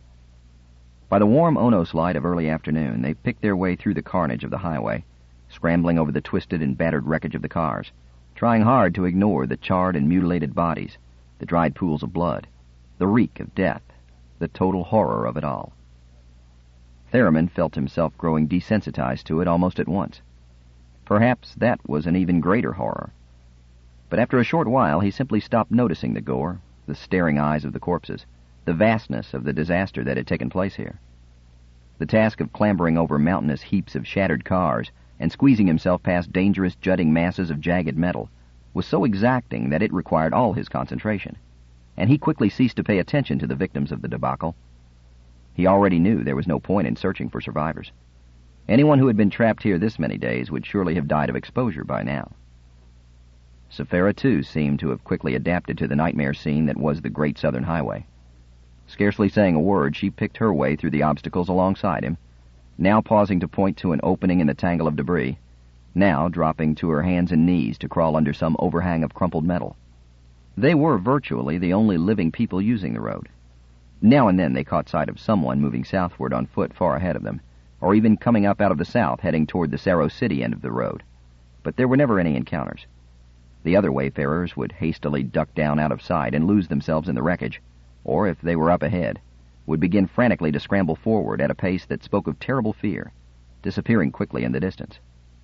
A: By the warm Onos light of early afternoon, they picked their way through the carnage of the highway, scrambling over the twisted and battered wreckage of the cars, trying hard to ignore the charred and mutilated bodies, the dried pools of blood, the reek of death, the total horror of it all. Theremin felt himself growing desensitized to it almost at once. Perhaps that was an even greater horror. But after a short while, he simply stopped noticing the gore, the staring eyes of the corpses, the vastness of the disaster that had taken place here. The task of clambering over mountainous heaps of shattered cars and squeezing himself past dangerous jutting masses of jagged metal was so exacting that it required all his concentration, and he quickly ceased to pay attention to the victims of the debacle. He already knew there was no point in searching for survivors. Anyone who had been trapped here this many days would surely have died of exposure by now. Sephora, too, seemed to have quickly adapted to the nightmare scene that was the Great Southern Highway. Scarcely saying a word, she picked her way through the obstacles alongside him, now pausing to point to an opening in the tangle of debris, now dropping to her hands and knees to crawl under some overhang of crumpled metal. They were virtually the only living people using the road. Now and then they caught sight of someone moving southward on foot far ahead of them, or even coming up out of the south heading toward the Cerro City end of the road. But there were never any encounters. The other wayfarers would hastily duck down out of sight and lose themselves in the wreckage, or if they were up ahead, would begin frantically to scramble forward at a pace that spoke of terrible fear, disappearing quickly in the distance.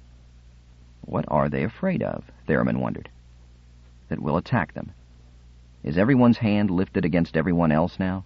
A: What are they afraid of? Theremin wondered. That we'll attack them. Is everyone's hand lifted against everyone else now?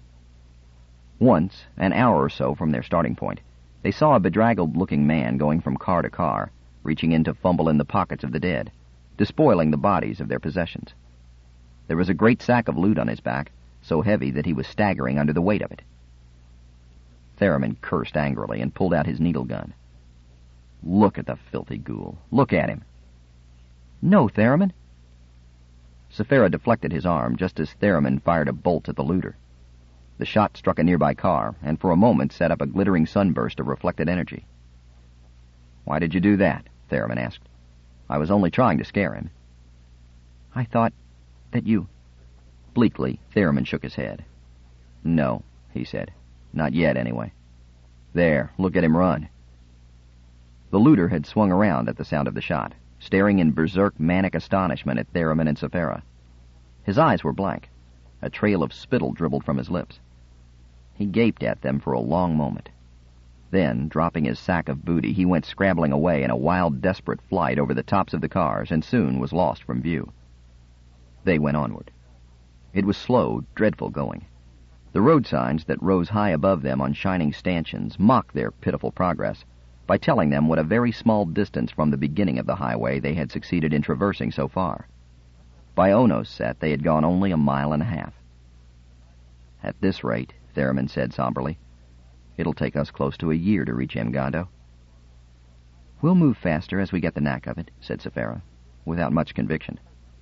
A: Once, an hour or so from their starting point, they saw a bedraggled-looking man going from car to car, reaching in to fumble in the pockets of the dead, despoiling the bodies of their possessions. There was a great sack of loot on his back, so heavy that he was staggering under the weight of it. Theremin cursed angrily and pulled out his needle gun. Look at the filthy ghoul. Look at him. No, Theremin. Sephora deflected his arm just as Theremin fired a bolt at the looter. The shot struck a nearby car, and for a moment set up a glittering sunburst of reflected energy. Why did you do that? Theremin asked. I was only trying to scare him. I thought that you... Bleakly, Theremin shook his head. No, he said. Not yet, anyway. There, look at him run. The looter had swung around at the sound of the shot, staring in berserk manic astonishment at Theremin and Sephora. His eyes were blank. A trail of spittle dribbled from his lips. He gaped at them for a long moment. Then, dropping his sack of booty, he went scrambling away in a wild, desperate flight over the tops of the cars and soon was lost from view. They went onward. It was slow, dreadful going. The road signs that rose high above them on shining stanchions mocked their pitiful progress by telling them what a very small distance from the beginning of the highway they had succeeded in traversing so far. By Ono's set, they had gone only 1.5 miles. At this rate, Theremin said somberly, it'll take us close to a year to reach Mgando. We'll move faster as we get the knack of it, said Sephora, without much conviction.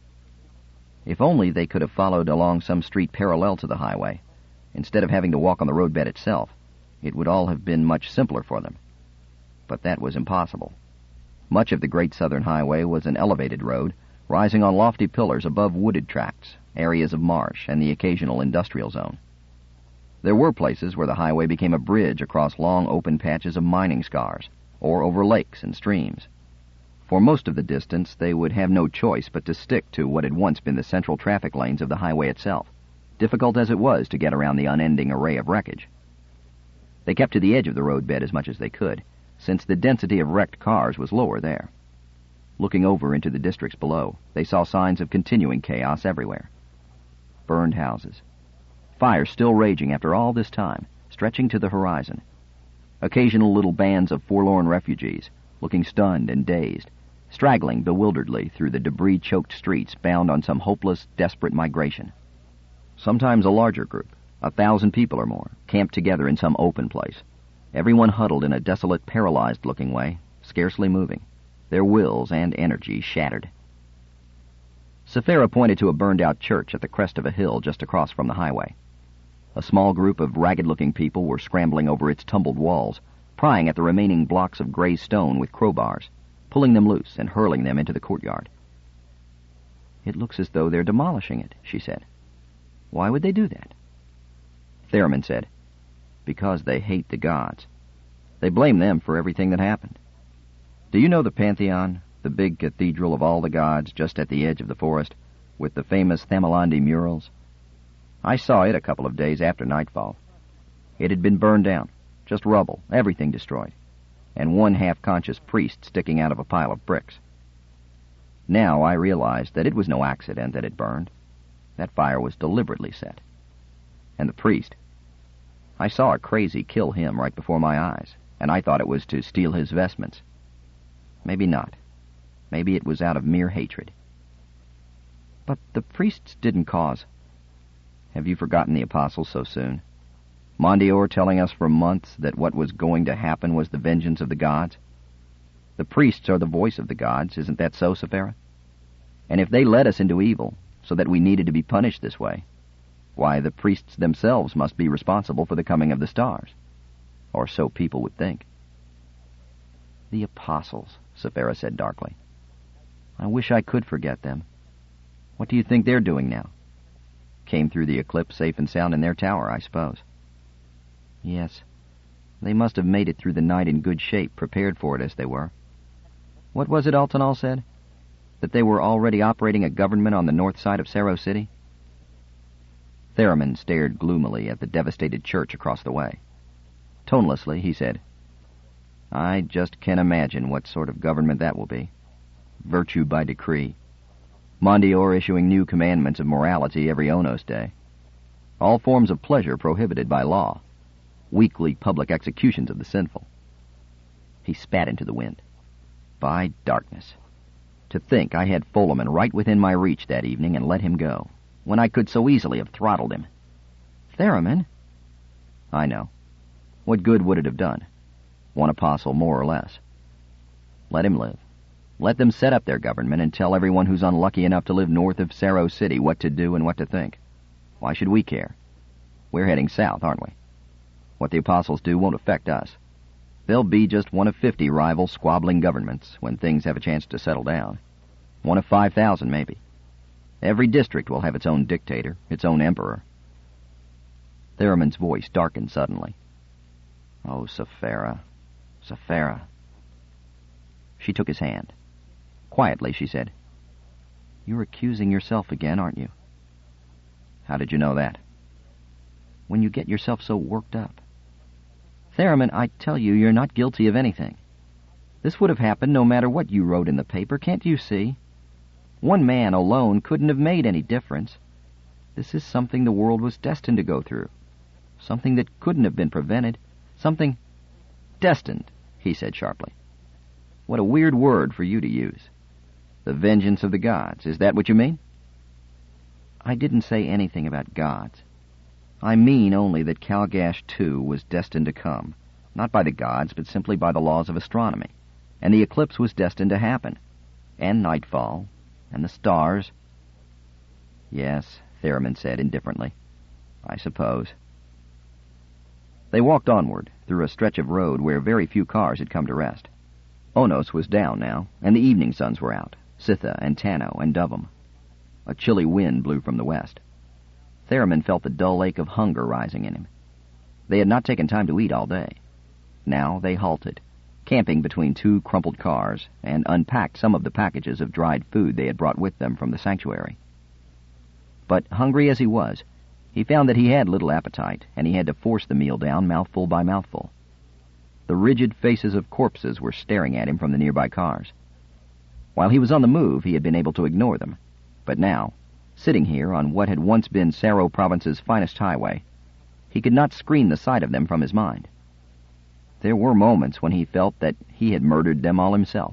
A: If only they could have followed along some street parallel to the highway, instead of having to walk on the roadbed itself, it would all have been much simpler for them. But that was impossible. Much of the Great Southern Highway was an elevated road, rising on lofty pillars above wooded tracts, areas of marsh, and the occasional industrial zone. There were places where the highway became a bridge across long open patches of mining scars, or over lakes and streams. For most of the distance, they would have no choice but to stick to what had once been the central traffic lanes of the highway itself, difficult as it was to get around the unending array of wreckage. They kept to the edge of the roadbed as much as they could, since the density of wrecked cars was lower there. Looking over into the districts below, they saw signs of continuing chaos everywhere. Burned houses. Fire still raging after all this time, stretching to the horizon. Occasional little bands of forlorn refugees, looking stunned and dazed, straggling bewilderedly through the debris-choked streets bound on some hopeless, desperate migration. Sometimes a larger group, 1,000 people or more, camped together in some open place, everyone huddled in a desolate, paralyzed-looking way, scarcely moving, their wills and energy shattered. Sephora pointed to a burned-out church at the crest of a hill just across from the highway. A small group of ragged-looking people were scrambling over its tumbled walls, prying at the remaining blocks of gray stone with crowbars, pulling them loose and hurling them into the courtyard. It looks as though they're demolishing it, she said. Why would they do that? Theremin said, because they hate the gods. They blame them for everything that happened. Do you know the Pantheon, the big cathedral of all the gods just at the edge of the forest, with the famous Thamilandi murals? I saw it a couple of days after nightfall. It had been burned down, just rubble, everything destroyed, and one half-conscious priest sticking out of a pile of bricks. Now I realized that it was no accident that it burned. That fire was deliberately set. And the priest, I saw a crazy kill him right before my eyes, and I thought it was to steal his vestments. Maybe not. Maybe it was out of mere hatred. But the priests didn't cause. Have you forgotten the apostles so soon? Mondior telling us for months that what was going to happen was the vengeance of the gods? The priests are the voice of the gods, isn't that so, Sephira? And if they led us into evil, so that we needed to be punished this way, why, the priests themselves must be responsible for the coming of the stars. Or so people would think. The apostles, Sephira said darkly. I wish I could forget them. What do you think they're doing now? Came through the eclipse safe and sound in their tower, I suppose. Yes, they must have made it through the night in good shape, prepared for it as they were. What was it Altanal said? That they were already operating a government on the north side of Saro City? Theremin stared gloomily at the devastated church across the way. Tonelessly, he said, I just can't imagine what sort of government that will be. Virtue by decree. Mondior issuing new commandments of morality every Onos day. All forms of pleasure prohibited by law. Weekly public executions of the sinful. He spat into the wind. By darkness. To think I had Foleman right within my reach that evening and let him go, when I could so easily have throttled him. Theremin? I know. What good would it have done? One apostle more or less. Let him live. Let them set up their government and tell everyone who's unlucky enough to live north of Saro City what to do and what to think. Why should we care? We're heading south, aren't we? What the apostles do won't affect us. They'll be just one of 50 rival squabbling governments when things have a chance to settle down. One of 5,000, maybe. Every district will have its own dictator, its own emperor. Theremin's voice darkened suddenly. Oh, Sephira. Sephira. She took his hand. Quietly, she said, You're accusing yourself again, aren't you? How did you know that? When you get yourself so worked up. Theremin, I tell you, you're not guilty of anything. This would have happened no matter what you wrote in the paper, can't you see? One man alone couldn't have made any difference. This is something the world was destined to go through. Something that couldn't have been prevented. Something destined, he said sharply. What a weird word for you to use. The vengeance of the gods, is that what you mean? I didn't say anything about gods. I mean only that Calgash II was destined to come, not by the gods, but simply by the laws of astronomy, and the eclipse was destined to happen, and nightfall, and the stars. Yes, Theremin said indifferently. I suppose. They walked onward, through a stretch of road where very few cars had come to rest. Onos was down now, and the evening suns were out, Sitha and Tano and Duvum. A chilly wind blew from the west. Theremin felt the dull ache of hunger rising in him. They had not taken time to eat all day. Now they halted, camping between 2 crumpled cars, and unpacked some of the packages of dried food they had brought with them from the sanctuary. But hungry as he was, he found that he had little appetite, and he had to force the meal down mouthful by mouthful. The rigid faces of corpses were staring at him from the nearby cars. While he was on the move, he had been able to ignore them, but now, sitting here on what had once been Saro Province's finest highway, he could not screen the sight of them from his mind. There were moments when he felt that he had murdered them all himself.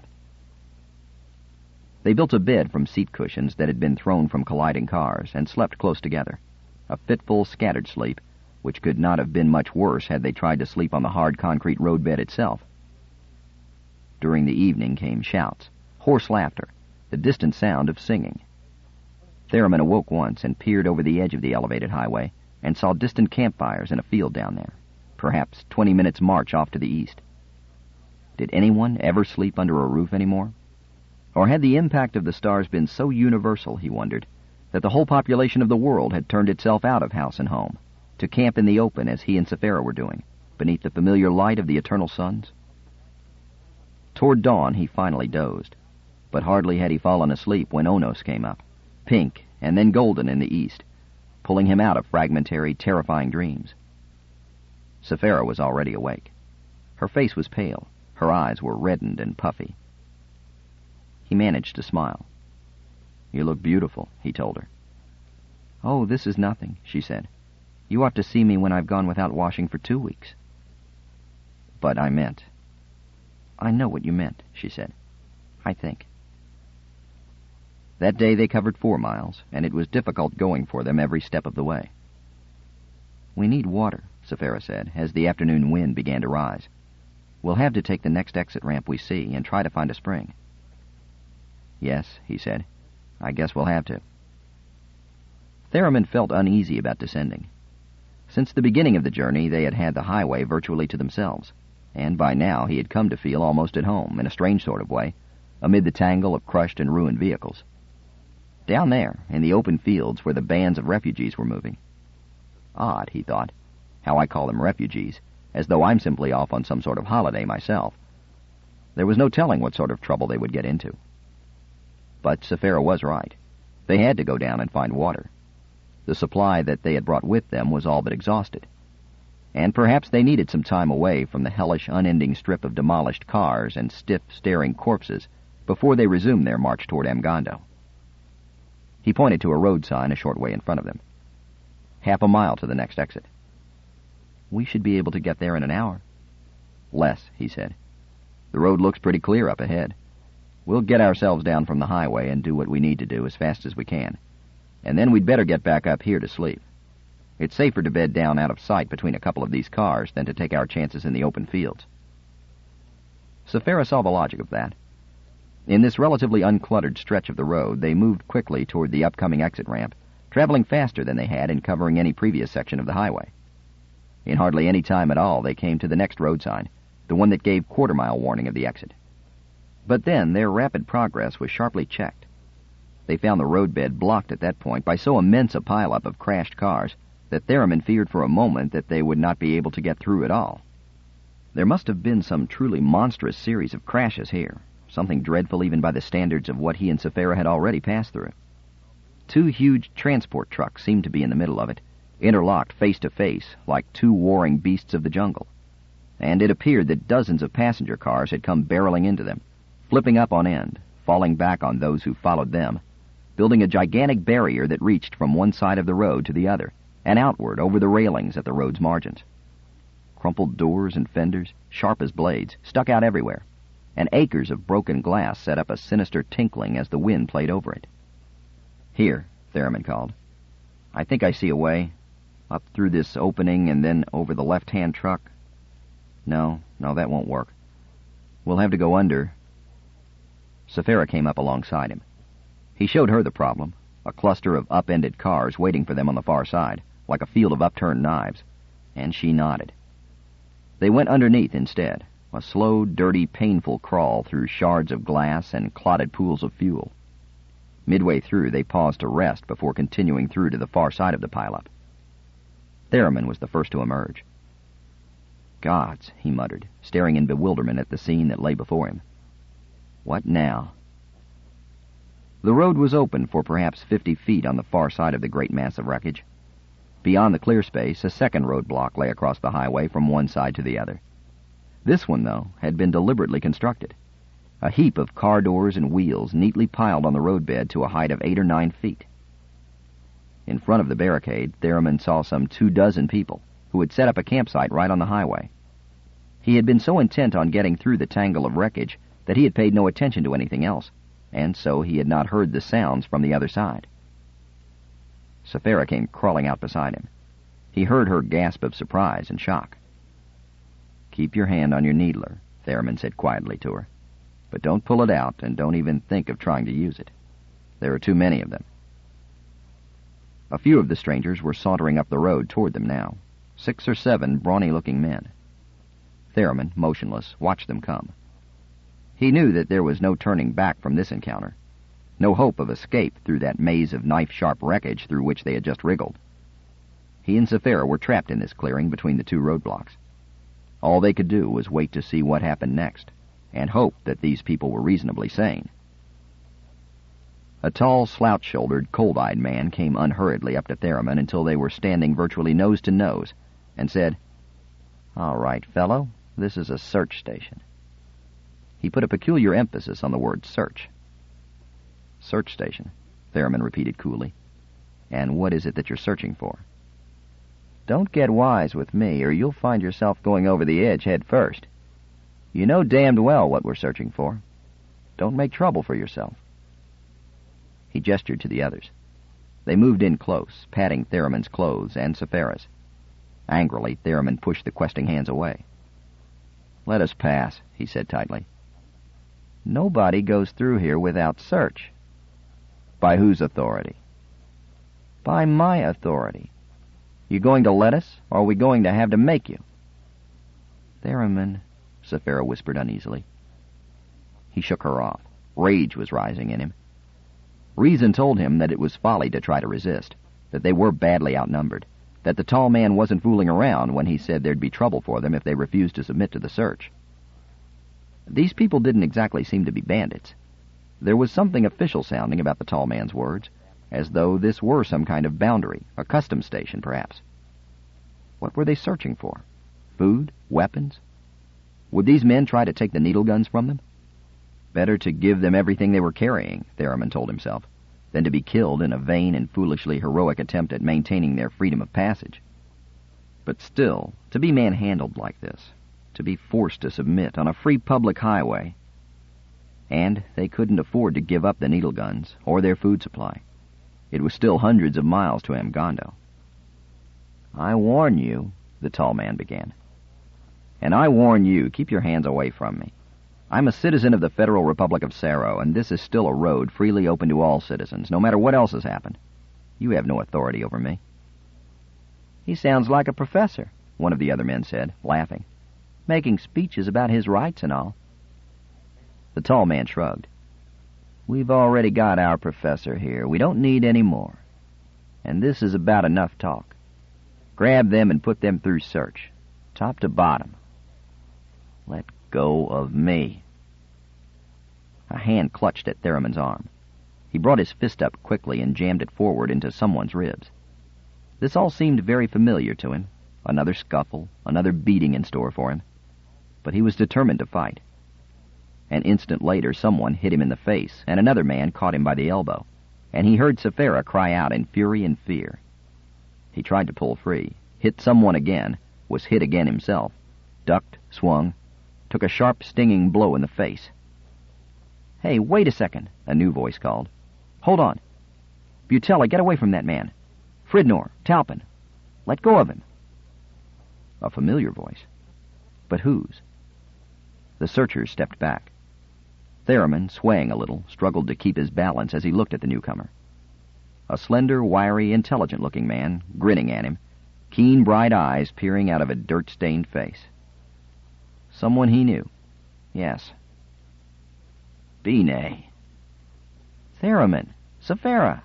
A: They built a bed from seat cushions that had been thrown from colliding cars and slept close together, a fitful, scattered sleep, which could not have been much worse had they tried to sleep on the hard concrete roadbed itself. During the evening came shouts, hoarse laughter, the distant sound of singing. Theremin awoke once and peered over the edge of the elevated highway and saw distant campfires in a field down there, perhaps 20 minutes' march off to the east. Did anyone ever sleep under a roof anymore? Or had the impact of the stars been so universal, he wondered, that the whole population of the world had turned itself out of house and home, to camp in the open as he and Sephira were doing, beneath the familiar light of the eternal suns? Toward dawn he finally dozed, but hardly had he fallen asleep when Onos came up, pink and then golden in the east, pulling him out of fragmentary, terrifying dreams. Sephira was already awake. Her face was pale, her eyes were reddened and puffy. He managed to smile. "You look beautiful," he told her. "Oh, this is nothing," she said. "You ought to see me when I've gone without washing for 2 weeks." "But I meant—" "I know what you meant," she said. "I think." That day they covered 4 miles, and it was difficult going for them every step of the way. "We need water," Sephora said, as the afternoon wind began to rise. "We'll have to take the next exit ramp we see and try to find a spring." "Yes," he said. "I guess we'll have to." Theremin felt uneasy about descending. Since the beginning of the journey, they had had the highway virtually to themselves, and by now he had come to feel almost at home, in a strange sort of way, amid the tangle of crushed and ruined vehicles. Down there, in the open fields where the bands of refugees were moving. Odd, he thought, how I call them refugees, as though I'm simply off on some sort of holiday myself. There was no telling what sort of trouble they would get into. But Sephora was right. They had to go down and find water. The supply that they had brought with them was all but exhausted. And perhaps they needed some time away from the hellish, unending strip of demolished cars and stiff, staring corpses before they resumed their march toward Amgondo. He pointed to a road sign a short way in front of them. "Half a mile to the next exit." "We should be able to get there in an hour." "Less," he said. "The road looks pretty clear up ahead. We'll get ourselves down from the highway and do what we need to do as fast as we can. And then we'd better get back up here to sleep. It's safer to bed down out of sight between a couple of these cars than to take our chances in the open fields." Sephora saw the logic of that. In this relatively uncluttered stretch of the road, they moved quickly toward the upcoming exit ramp, traveling faster than they had in covering any previous section of the highway. In hardly any time at all, they came to the next road sign, the one that gave quarter-mile warning of the exit. But then their rapid progress was sharply checked. They found the roadbed blocked at that point by so immense a pileup of crashed cars that Theremin feared for a moment that they would not be able to get through at all. There must have been some truly monstrous series of crashes here, something dreadful even by the standards of what he and Sephora had already passed through. 2 huge transport trucks seemed to be in the middle of it, interlocked face to face like 2 warring beasts of the jungle, and it appeared that dozens of passenger cars had come barreling into them, flipping up on end, falling back on those who followed them, building a gigantic barrier that reached from one side of the road to the other, and outward over the railings at the road's margins. Crumpled doors and fenders, sharp as blades, stuck out everywhere, and acres of broken glass set up a sinister tinkling as the wind played over it. "Here," Theremin called. "I think I see a way. Up through this opening and then over the left-hand truck. No, that won't work. We'll have to go under." Sephora came up alongside him. He showed her the problem, a cluster of upended cars waiting for them on the far side, like a field of upturned knives, and she nodded. They went underneath instead, a slow, dirty, painful crawl through shards of glass and clotted pools of fuel. Midway through, they paused to rest before continuing through to the far side of the pileup. Theremin was the first to emerge. "Gods," he muttered, staring in bewilderment at the scene that lay before him. "What now?" The road was open for perhaps 50 feet on the far side of the great mass of wreckage. Beyond the clear space, a second roadblock lay across the highway from one side to the other. This one, though, had been deliberately constructed. A heap of car doors and wheels neatly piled on the roadbed to a height of 8 or 9 feet. In front of the barricade, Theremin saw some 24 people, who had set up a campsite right on the highway. He had been so intent on getting through the tangle of wreckage that he had paid no attention to anything else, and so he had not heard the sounds from the other side. Sephora came crawling out beside him. He heard her gasp of surprise and shock. "Keep your hand on your needler," Theremin said quietly to her. "But don't pull it out, and don't even think of trying to use it. There are too many of them." A few of the strangers were sauntering up the road toward them now, 6 or 7 brawny-looking men. Theremin, motionless, watched them come. He knew that there was no turning back from this encounter, no hope of escape through that maze of knife-sharp wreckage through which they had just wriggled. He and Sephora were trapped in this clearing between the 2 roadblocks. All they could do was wait to see what happened next, and hope that these people were reasonably sane. A tall, slouch-shouldered, cold-eyed man came unhurriedly up to Theremin until they were standing virtually nose to nose, and said, "All right, fellow, this is a search station." He put a peculiar emphasis on the word search. "Search station," Theremin repeated coolly. "And what is it that you're searching for?" "Don't get wise with me, or you'll find yourself going over the edge head first. You know damned well what we're searching for. Don't make trouble for yourself." He gestured to the others. They moved in close, patting Theremin's clothes and Sephora's. Angrily, Theremin pushed the questing hands away. "Let us pass," he said tightly. "Nobody goes through here without search." "By whose authority?" "By my authority. You going to let us, or are we going to have to make you?" "Theremin," Sephira whispered uneasily. He shook her off. Rage was rising in him. Reason told him that it was folly to try to resist, that they were badly outnumbered, that the tall man wasn't fooling around when he said there'd be trouble for them if they refused to submit to the search. These people didn't exactly seem to be bandits. There was something official sounding about the tall man's words, as though this were some kind of boundary, a customs station, perhaps. What were they searching for? Food? Weapons? Would these men try to take the needle guns from them? Better to give them everything they were carrying, Theremin told himself, than to be killed in a vain and foolishly heroic attempt at maintaining their freedom of passage. But still, to be manhandled like this, to be forced to submit on a free public highway, and they couldn't afford to give up the needle guns or their food supply. It was still hundreds of miles to Amgondo. "I warn you," the tall man began. "And I warn you, keep your hands away from me. I'm a citizen of the Federal Republic of Saro, and this is still a road freely open to all citizens, no matter what else has happened. You have no authority over me." "He sounds like a professor," one of the other men said, laughing, "making speeches about his rights and all." The tall man shrugged. "We've already got our professor here. We don't need any more. And this is about enough talk. Grab them and put them through search, top to bottom." "Let go of me." A hand clutched at Theremin's arm. He brought his fist up quickly and jammed it forward into someone's ribs. This all seemed very familiar to him. Another scuffle, another beating in store for him. But he was determined to fight. An instant later, someone hit him in the face, and another man caught him by the elbow, and he heard Sephira cry out in fury and fear. He tried to pull free, hit someone again, was hit again himself, ducked, swung, took a sharp, stinging blow in the face. "Hey, wait a second," a new voice called. "Hold on. Butella, get away from that man. Fridnor, Talpin, let go of him." A familiar voice. But whose? The searchers stepped back. Theremin, swaying a little, struggled to keep his balance as he looked at the newcomer. A slender, wiry, intelligent-looking man, grinning at him, keen, bright eyes peering out of a dirt-stained face. Someone he knew. Yes. Binay. Theremin. Sephira.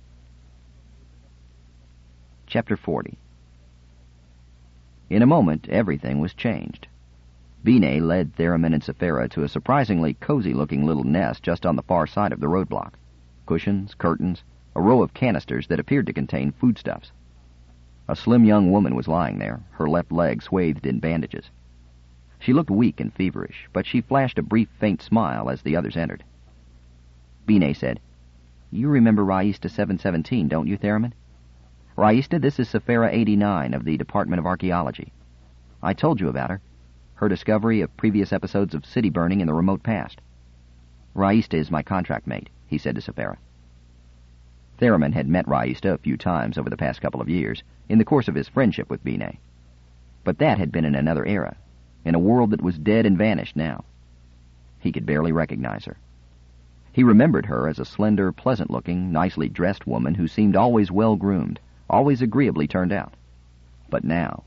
A: Chapter 40. In a moment, everything was changed. Binay led Theremin and Sephira to a surprisingly cozy-looking little nest just on the far side of the roadblock. Cushions, curtains, a row of canisters that appeared to contain foodstuffs. A slim young woman was lying there, her left leg swathed in bandages. She looked weak and feverish, but she flashed a brief, faint smile as the others entered. Binay said, "You remember Raista 717, don't you, Theremin? Raista, this is Sephira 89 of the Department of Archaeology. I told you about her. Her discovery of previous episodes of city burning in the remote past. Raista is my contract mate," he said to Sephira. Theremin had met Raista a few times over the past couple of years, in the course of his friendship with Binay. But that had been in another era, in a world that was dead and vanished now. He could barely recognize her. He remembered her as a slender, pleasant-looking, nicely dressed woman who seemed always well-groomed, always agreeably turned out. But now,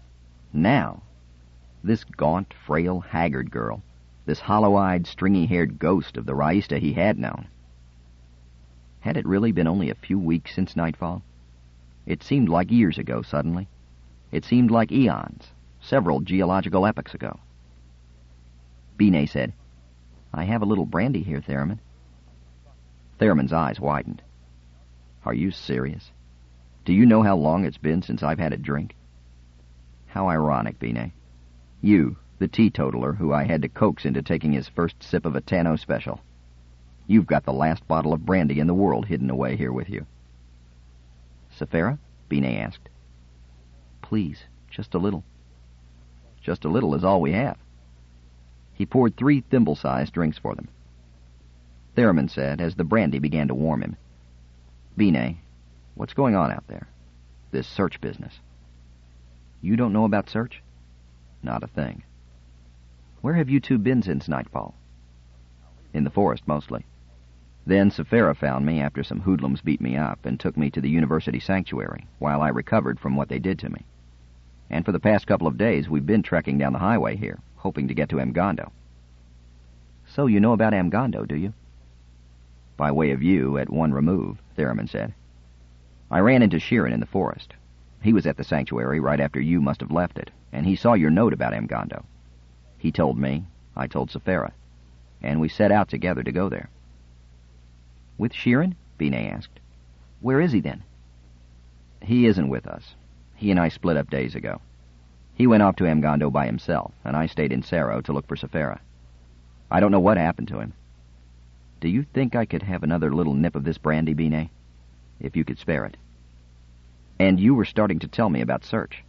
A: this gaunt, frail, haggard girl, this hollow-eyed, stringy-haired ghost of the Raista he had known. Had it really been only a few weeks since nightfall? It seemed like years ago suddenly. It seemed like eons, several geological epochs ago. Binay said, "I have a little brandy here, Theremin." Theremin's eyes widened. "Are you serious? Do you know how long it's been since I've had a drink?" How ironic, Binay. You, the teetotaler who I had to coax into taking his first sip of a Tano special. You've got the last bottle of brandy in the world hidden away here with you. "Sephira?" Binay asked. "Please, just a little." "Just a little is all we have." He poured 3 thimble-sized drinks for them. Theremin said, as the brandy began to warm him, "Binay, what's going on out there? This search business." You don't know about search? Not a thing. Where have you two been since nightfall? In the forest, mostly. Then Sephira found me after some hoodlums beat me up and took me to the university sanctuary while I recovered from what they did to me. And for the past couple of days we've been trekking down the highway here, hoping to get to Mgondo. So you know about Mgondo, do you? By way of you, at one remove, Theremin said. I ran into Sheeran in the forest. He was at the sanctuary right after you must have left it, and he saw your note about Mgondo. He told me, I told Sephira, and we set out together to go there. With Sheeran? Binet asked. Where is he then? He isn't with us. He and I split up days ago. He went off to Mgondo by himself, and I stayed in Saro to look for Sephira. I don't know what happened to him. Do you think I could have another little nip of this brandy, Binet? If you could spare it. And you were starting to tell me about search.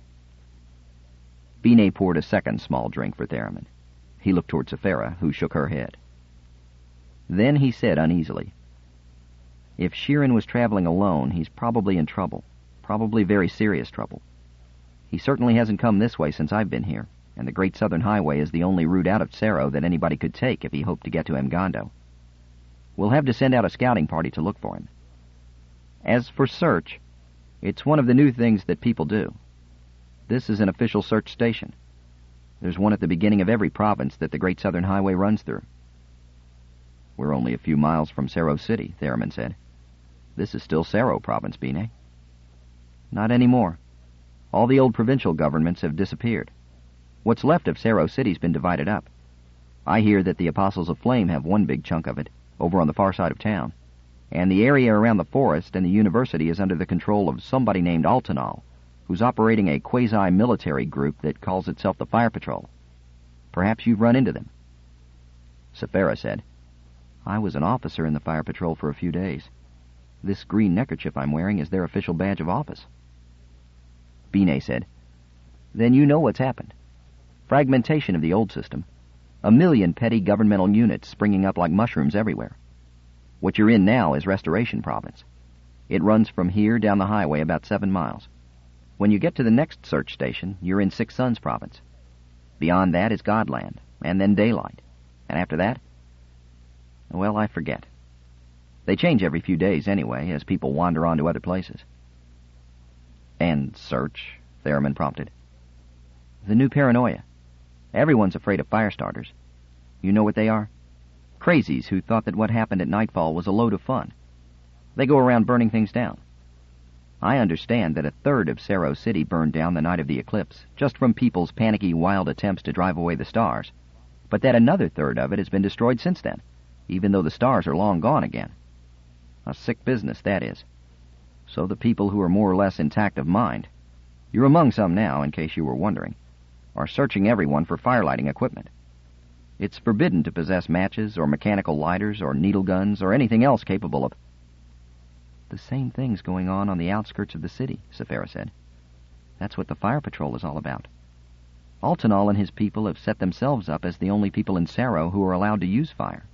A: Binet poured a second small drink for Theremin. He looked toward Sephira, who shook her head. Then he said uneasily, If Sheeran was traveling alone, he's probably in trouble. Probably very serious trouble. He certainly hasn't come this way since I've been here, and the Great Southern Highway is the only route out of Saro that anybody could take if he hoped to get to Mgondo. We'll have to send out a scouting party to look for him. As for search, it's one of the new things that people do. This is an official search station. There's one at the beginning of every province that the Great Southern Highway runs through. We're only a few miles from Saro City, Theremin said. This is still Saro province, Binet. Not anymore. All the old provincial governments have disappeared. What's left of Saro City's been divided up. I hear that the Apostles of Flame have one big chunk of it, over on the far side of town, and the area around the forest and the university is under the control of somebody named Altanal, who's operating a quasi-military group that calls itself the Fire Patrol. Perhaps you've run into them. Sephira said, I was an officer in the Fire Patrol for a few days. This green neckerchief I'm wearing is their official badge of office. Binet said, Then you know what's happened. Fragmentation of the old system. 1 million petty governmental units springing up like mushrooms everywhere. What you're in now is Restoration Province. It runs from here down the highway about 7 miles. When you get to the next search station, you're in Six Suns Province. Beyond that is Godland, and then Daylight. And after that? Well, I forget. They change every few days anyway, as people wander on to other places. And search, Theremin prompted. The new paranoia. Everyone's afraid of fire starters. You know what they are? Crazies who thought that what happened at nightfall was a load of fun. They go around burning things down. I understand that 1/3 of Saro City burned down the night of the eclipse, just from people's panicky, wild attempts to drive away the stars, but that another 1/3 of it has been destroyed since then, even though the stars are long gone again. A sick business, that is. So the people who are more or less intact of mind, you're among some now, in case you were wondering, are searching everyone for firelighting equipment. It's forbidden to possess matches or mechanical lighters or needle guns or anything else capable of... The same thing's going on the outskirts of the city, Sephira said. That's what the Fire Patrol is all about. Altanal and his people have set themselves up as the only people in Saro who are allowed to use fire.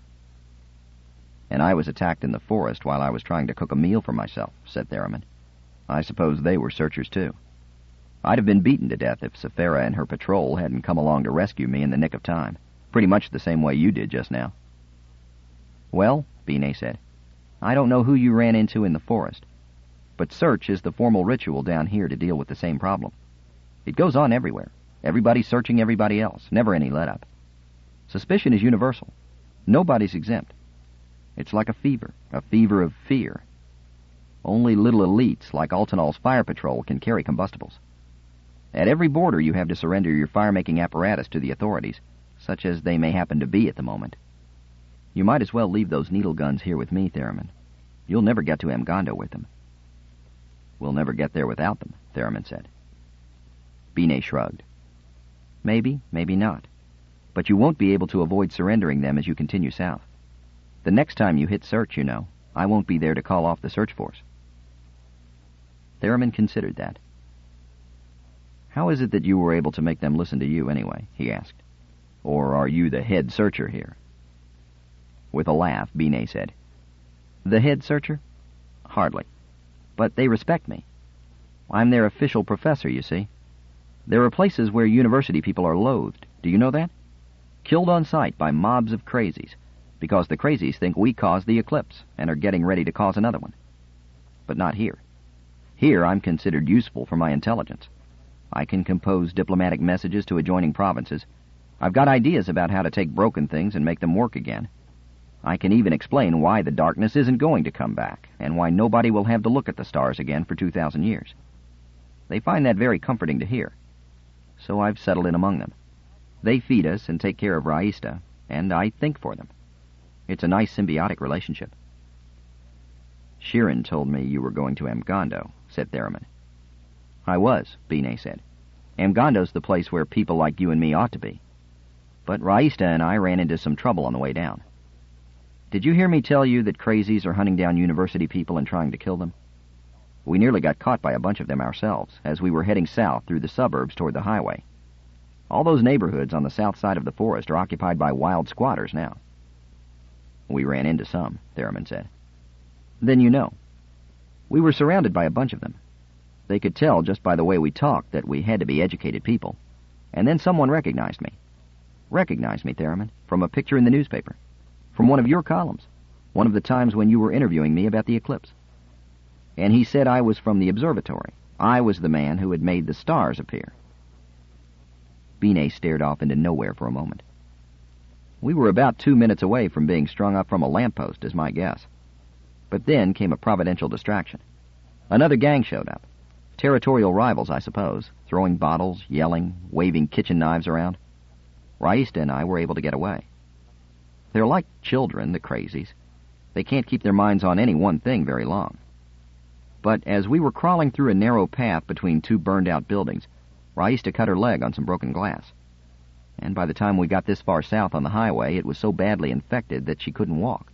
A: And I was attacked in the forest while I was trying to cook a meal for myself, said Theremin. I suppose they were searchers, too. I'd have been beaten to death if Sephira and her patrol hadn't come along to rescue me in the nick of time, pretty much the same way you did just now. Well, Binet said, I don't know who you ran into in the forest, but search is the formal ritual down here to deal with the same problem. It goes on everywhere. Everybody searching everybody else, never any let-up. Suspicion is universal. Nobody's exempt. It's like a fever of fear. Only little elites like Altanal's Fire Patrol can carry combustibles. At every border you have to surrender your fire-making apparatus to the authorities, such as they may happen to be at the moment. You might as well leave those needle guns here with me, Theremin. You'll never get to Mgondo with them. We'll never get there without them, Theremin said. Binet shrugged. Maybe, maybe not. But you won't be able to avoid surrendering them as you continue south. The next time you hit search, you know, I won't be there to call off the search force. Theremin considered that. How is it that you were able to make them listen to you anyway, he asked. Or are you the head searcher here? With a laugh, Binet said, The head searcher? Hardly. But they respect me. I'm their official professor, you see. There are places where university people are loathed. Do you know that? Killed on sight by mobs of crazies, because the crazies think we caused the eclipse and are getting ready to cause another one. But not here. Here I'm considered useful for my intelligence. I can compose diplomatic messages to adjoining provinces. I've got ideas about how to take broken things and make them work again. I can even explain why the darkness isn't going to come back, and why nobody will have to look at the stars again for 2,000 years. They find that very comforting to hear. So I've settled in among them. They feed us and take care of Raista, and I think for them. It's a nice symbiotic relationship. Sheeran told me you were going to Amgondo, said Theremin. I was, Binet said. Amgondo's the place where people like you and me ought to be. But Raista and I ran into some trouble on the way down. Did you hear me tell you that crazies are hunting down university people and trying to kill them? We nearly got caught by a bunch of them ourselves as we were heading south through the suburbs toward the highway. All those neighborhoods on the south side of the forest are occupied by wild squatters now. We ran into some, Theremin said. Then you know. We were surrounded by a bunch of them. They could tell just by the way we talked that we had to be educated people. And then someone recognized me. Recognized me, Theremin, from a picture in the newspaper. From one of your columns. One of the times when you were interviewing me about the eclipse. And he said I was from the observatory. I was the man who had made the stars appear. Binet stared off into nowhere for a moment. We were about 2 minutes away from being strung up from a lamppost, is my guess. But then came a providential distraction. Another gang showed up. Territorial rivals, I suppose, throwing bottles, yelling, waving kitchen knives around. Raista and I were able to get away. They're like children, the crazies. They can't keep their minds on any one thing very long. But as we were crawling through a narrow path between two burned-out buildings, Raista cut her leg on some broken glass. And by the time we got this far south on the highway, it was so badly infected that she couldn't walk.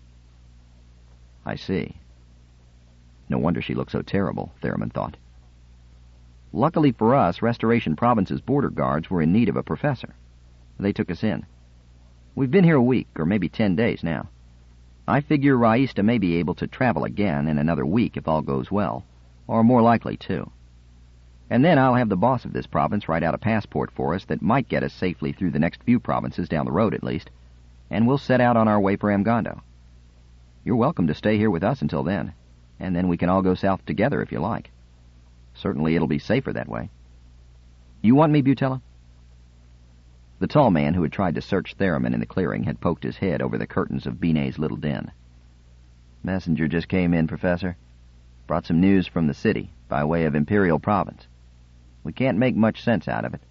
A: I see. No wonder she looked so terrible, Theremin thought. Luckily for us, Restoration Province's border guards were in need of a professor. They took us in. We've been here a week, or maybe 10 days now. I figure Raista may be able to travel again in another week if all goes well, or more likely, too. And then I'll have the boss of this province write out a passport for us that might get us safely through the next few provinces down the road, at least, and we'll set out on our way for Amgondo. You're welcome to stay here with us until then, and then we can all go south together if you like. Certainly it'll be safer that way. You want me, Butella? The tall man who had tried to search Theremin in the clearing had poked his head over the curtains of Binet's little den. Messenger just came in, Professor. Brought some news from the city, by way of Imperial Province. We can't make much sense out of it.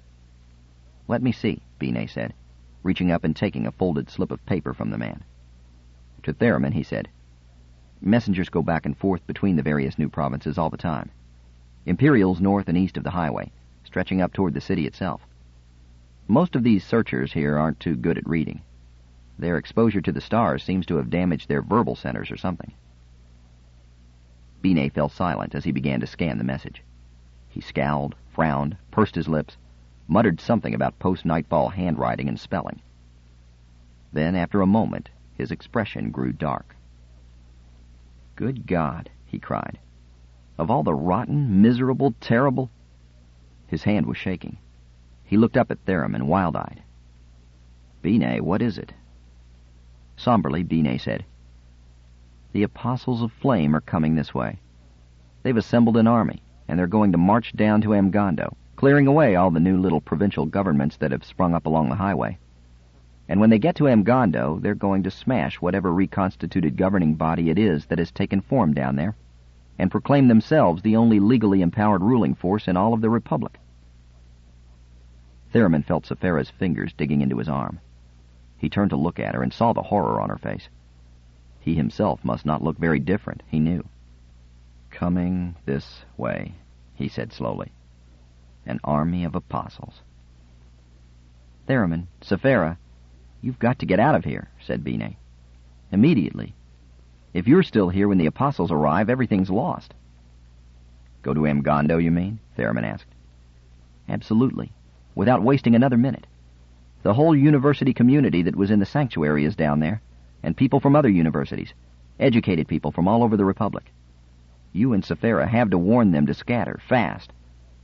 A: Let me see, Binet said, reaching up and taking a folded slip of paper from the man. To Theremin, he said, Messengers go back and forth between the various new provinces all the time. Imperials north and east of the highway, stretching up toward the city itself. Most of these searchers here aren't too good at reading. Their exposure to the stars seems to have damaged their verbal centers or something. Binet fell silent as he began to scan the message. He scowled, frowned, pursed his lips, muttered something about post-nightfall handwriting and spelling. Then, after a moment, his expression grew dark. Good God, he cried. Of all the rotten, miserable, terrible... His hand was shaking. He looked up at Theremin, wild-eyed. Binet, what is it? Somberly, Binet said, The Apostles of Flame are coming this way. They've assembled an army, and they're going to march down to Amgondo, clearing away all the new little provincial governments that have sprung up along the highway. And when they get to Amgondo, they're going to smash whatever reconstituted governing body it is that has taken form down there, and proclaim themselves the only legally empowered ruling force in all of the Republic. Theremin felt Safara's fingers digging into his arm. He turned to look at her and saw the horror on her face. He himself must not look very different, he knew. Coming this way, he said slowly. An army of apostles. Theremin, Safara, you've got to get out of here, said Binet. Immediately. If you're still here when the apostles arrive, everything's lost. Go to Amgondo, you mean? Theremin asked. Absolutely. Without wasting another minute. The whole university community that was in the sanctuary is down there, and people from other universities, educated people from all over the Republic. You and Safara have to warn them to scatter, fast.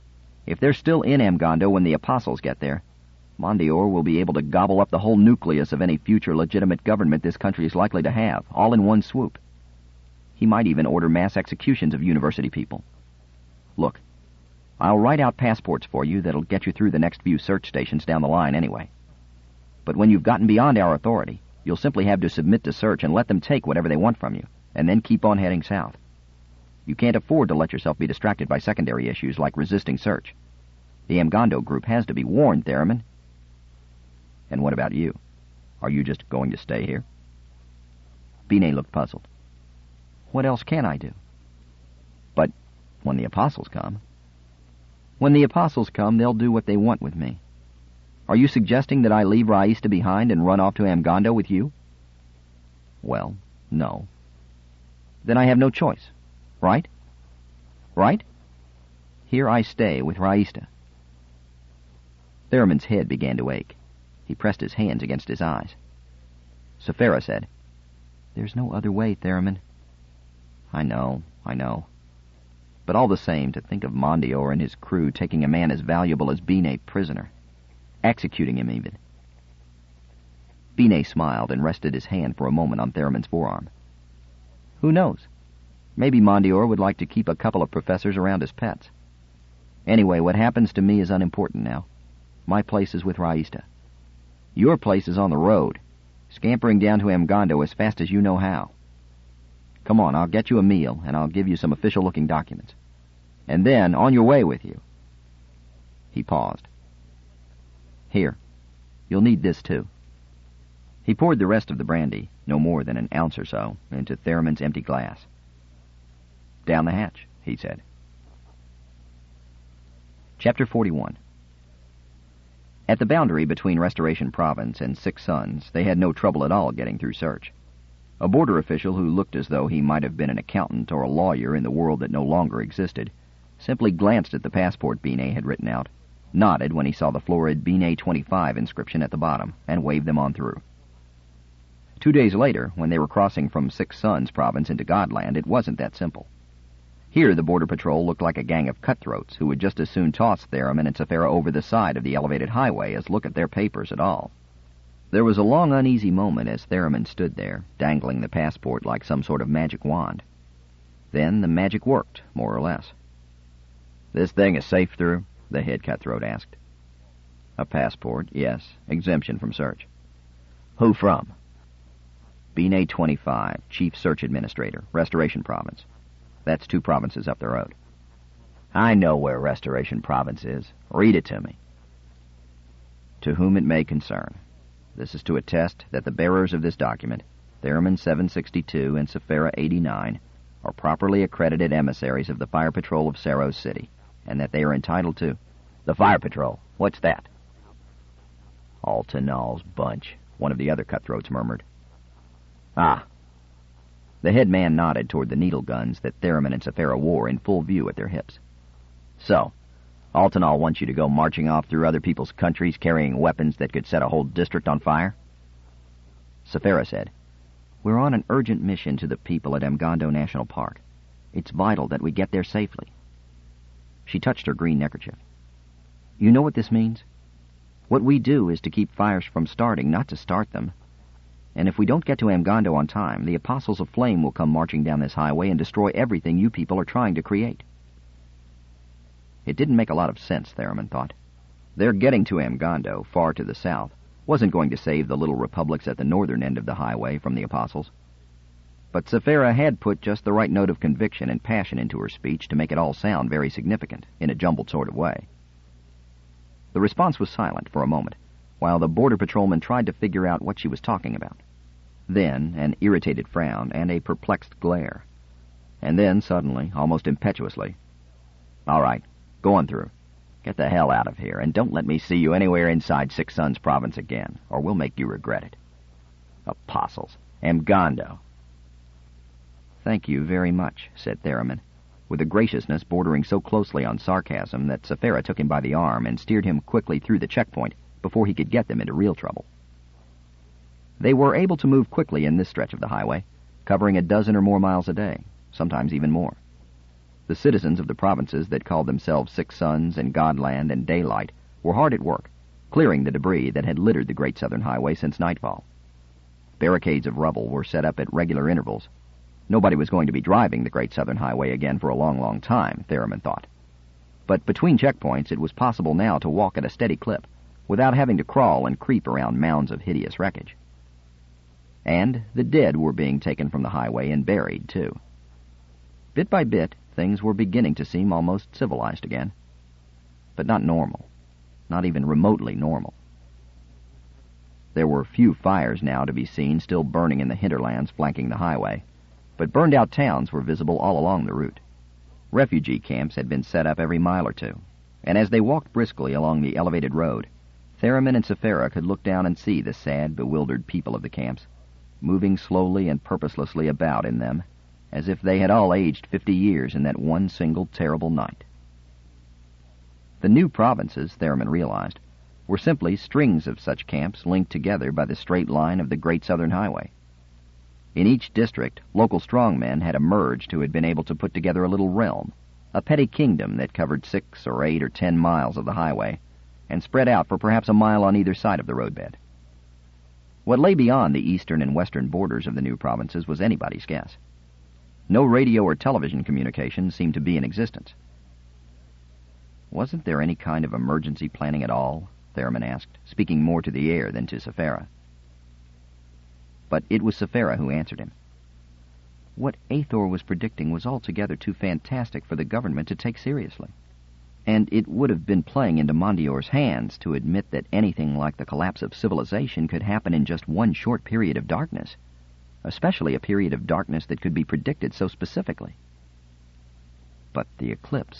A: If they're still in Amgondo when the Apostles get there, Mondior will be able to gobble up the whole nucleus of any future legitimate government this country is likely to have, all in one swoop. He might even order mass executions of university people. Look, I'll write out passports for you that'll get you through the next few search stations down the line anyway. But when you've gotten beyond our authority, you'll simply have to submit to search and let them take whatever they want from you, and then keep on heading south. You can't afford to let yourself be distracted by secondary issues like resisting search. The Amgondo group has to be warned, Theremin. And what about you? Are you just going to stay here? Binet looked puzzled. What else can I do? But when the Apostles come... When the Apostles come, they'll do what they want with me. Are you suggesting that I leave Raista behind and run off to Amgondo with you? Well, no. Then I have no choice, right? Right? Here I stay with Raista. Theremin's head began to ache. He pressed his hands against his eyes. Sephira said, There's no other way, Theremin. I know. But all the same, to think of Mondior and his crew taking a man as valuable as Binet prisoner. Executing him, even. Binet smiled and rested his hand for a moment on Theremin's forearm. Who knows? Maybe Mondior would like to keep a couple of professors around as pets. Anyway, what happens to me is unimportant now. My place is with Raista. Your place is on the road, scampering down to Amgondo as fast as you know how. Come on, I'll get you a meal, and I'll give you some official-looking documents. And then, on your way with you. He paused. Here, you'll need this, too. He poured the rest of the brandy, no more than an ounce or so, into Theremin's empty glass. Down the hatch, he said. Chapter 41. At the boundary between Restoration Province and Six Suns, they had no trouble at all getting through search. A border official who looked as though he might have been an accountant or a lawyer in the world that no longer existed simply glanced at the passport Binet had written out, nodded when he saw the florid Binet 25 inscription at the bottom, and waved them on through. 2 days later, when they were crossing from Six Suns Province into Godland, it wasn't that simple. Here the Border Patrol looked like a gang of cutthroats who would just as soon toss Theremin and Sephira over the side of the elevated highway as look at their papers at all. There was a long, uneasy moment as Theremin stood there, dangling the passport like some sort of magic wand. Then the magic worked, more or less. "This thing is safe through?" the head cutthroat asked. "A passport, yes. Exemption from search." "Who from?" Binet 25, Chief Search Administrator, Restoration Province. That's 2 provinces up the road. "I know where Restoration Province is. Read it to me." "To whom it may concern. This is to attest that the bearers of this document, Theremin 762 and Sephira 89, are properly accredited emissaries of the Fire Patrol of Saros City, and that they are entitled to—" "The Fire Patrol? What's that?" "Altanal's bunch," one of the other cutthroats murmured. "Ah." The head man nodded toward the needle guns that Theremin and Sephira wore in full view at their hips. "So, Altanal wants you to go marching off through other people's countries carrying weapons that could set a whole district on fire?" Sephira said, "We're on an urgent mission to the people at Amgondo National Park. It's vital that we get there safely." She touched her green neckerchief. "You know what this means? What we do is to keep fires from starting, not to start them. And if we don't get to Amgondo on time, the Apostles of Flame will come marching down this highway and destroy everything you people are trying to create." It didn't make a lot of sense, Theremin thought. Their getting to Amgondo, far to the south, wasn't going to save the little republics at the northern end of the highway from the Apostles. But Sephira had put just the right note of conviction and passion into her speech to make it all sound very significant, in a jumbled sort of way. The response was silent for a moment, while the border patrolman tried to figure out what she was talking about. Then an irritated frown and a perplexed glare. And then, suddenly, almost impetuously, "All right, go on through. Get the hell out of here, and don't let me see you anywhere inside Six Suns Province again, or we'll make you regret it." Apostles. Amgondo. "Thank you very much," said Theremin, with a graciousness bordering so closely on sarcasm that Sephira took him by the arm and steered him quickly through the checkpoint before he could get them into real trouble. They were able to move quickly in this stretch of the highway, covering a dozen or more miles a day, sometimes even more. The citizens of the provinces that called themselves Six Suns and Godland and Daylight were hard at work, clearing the debris that had littered the Great Southern Highway since nightfall. Barricades of rubble were set up at regular intervals. Nobody was going to be driving the Great Southern Highway again for a long, long time, Theremin thought. But between checkpoints it was possible now to walk at a steady clip, without having to crawl and creep around mounds of hideous wreckage. And the dead were being taken from the highway and buried, too. Bit by bit, things were beginning to seem almost civilized again. But not normal. Not even remotely normal. There were few fires now to be seen still burning in the hinterlands flanking the highway, but burned-out towns were visible all along the route. Refugee camps had been set up every mile or two, and as they walked briskly along the elevated road, Theremin and Sephira could look down and see the sad, bewildered people of the camps, moving slowly and purposelessly about in them, as if they had all aged 50 years in that one single terrible night. The new provinces, Theremin realized, were simply strings of such camps linked together by the straight line of the Great Southern Highway. In each district, local strongmen had emerged who had been able to put together a little realm, a petty kingdom that covered 6 or 8 or 10 miles of the highway, and spread out for perhaps a mile on either side of the roadbed. What lay beyond the eastern and western borders of the new provinces was anybody's guess. No radio or television communication seemed to be in existence. "Wasn't there any kind of emergency planning at all?" Theremin asked, speaking more to the air than to Sephira. But it was Sephira who answered him. What Aethor was predicting was altogether too fantastic for the government to take seriously, and it would have been playing into Mondior's hands to admit that anything like the collapse of civilization could happen in just one short period of darkness, especially a period of darkness that could be predicted so specifically. But the eclipse.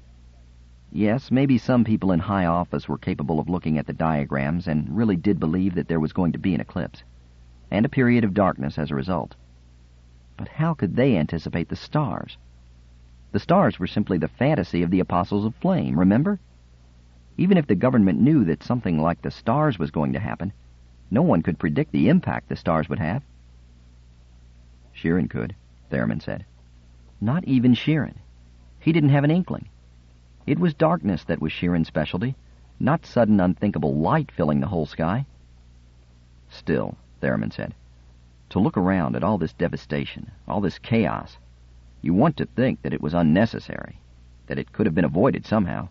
A: Yes, maybe some people in high office were capable of looking at the diagrams and really did believe that there was going to be an eclipse, and a period of darkness as a result. But how could they anticipate the stars? The stars were simply the fantasy of the Apostles of Flame, remember? Even if the government knew that something like the stars was going to happen, no one could predict the impact the stars would have. Sheeran could, Theremin said. Not even Sheeran. He didn't have an inkling. It was darkness that was Sheeran's specialty, not sudden unthinkable light filling the whole sky. Still, Theremin said, to look around at all this devastation, all this chaos, you want to think that it was unnecessary, that it could have been avoided somehow.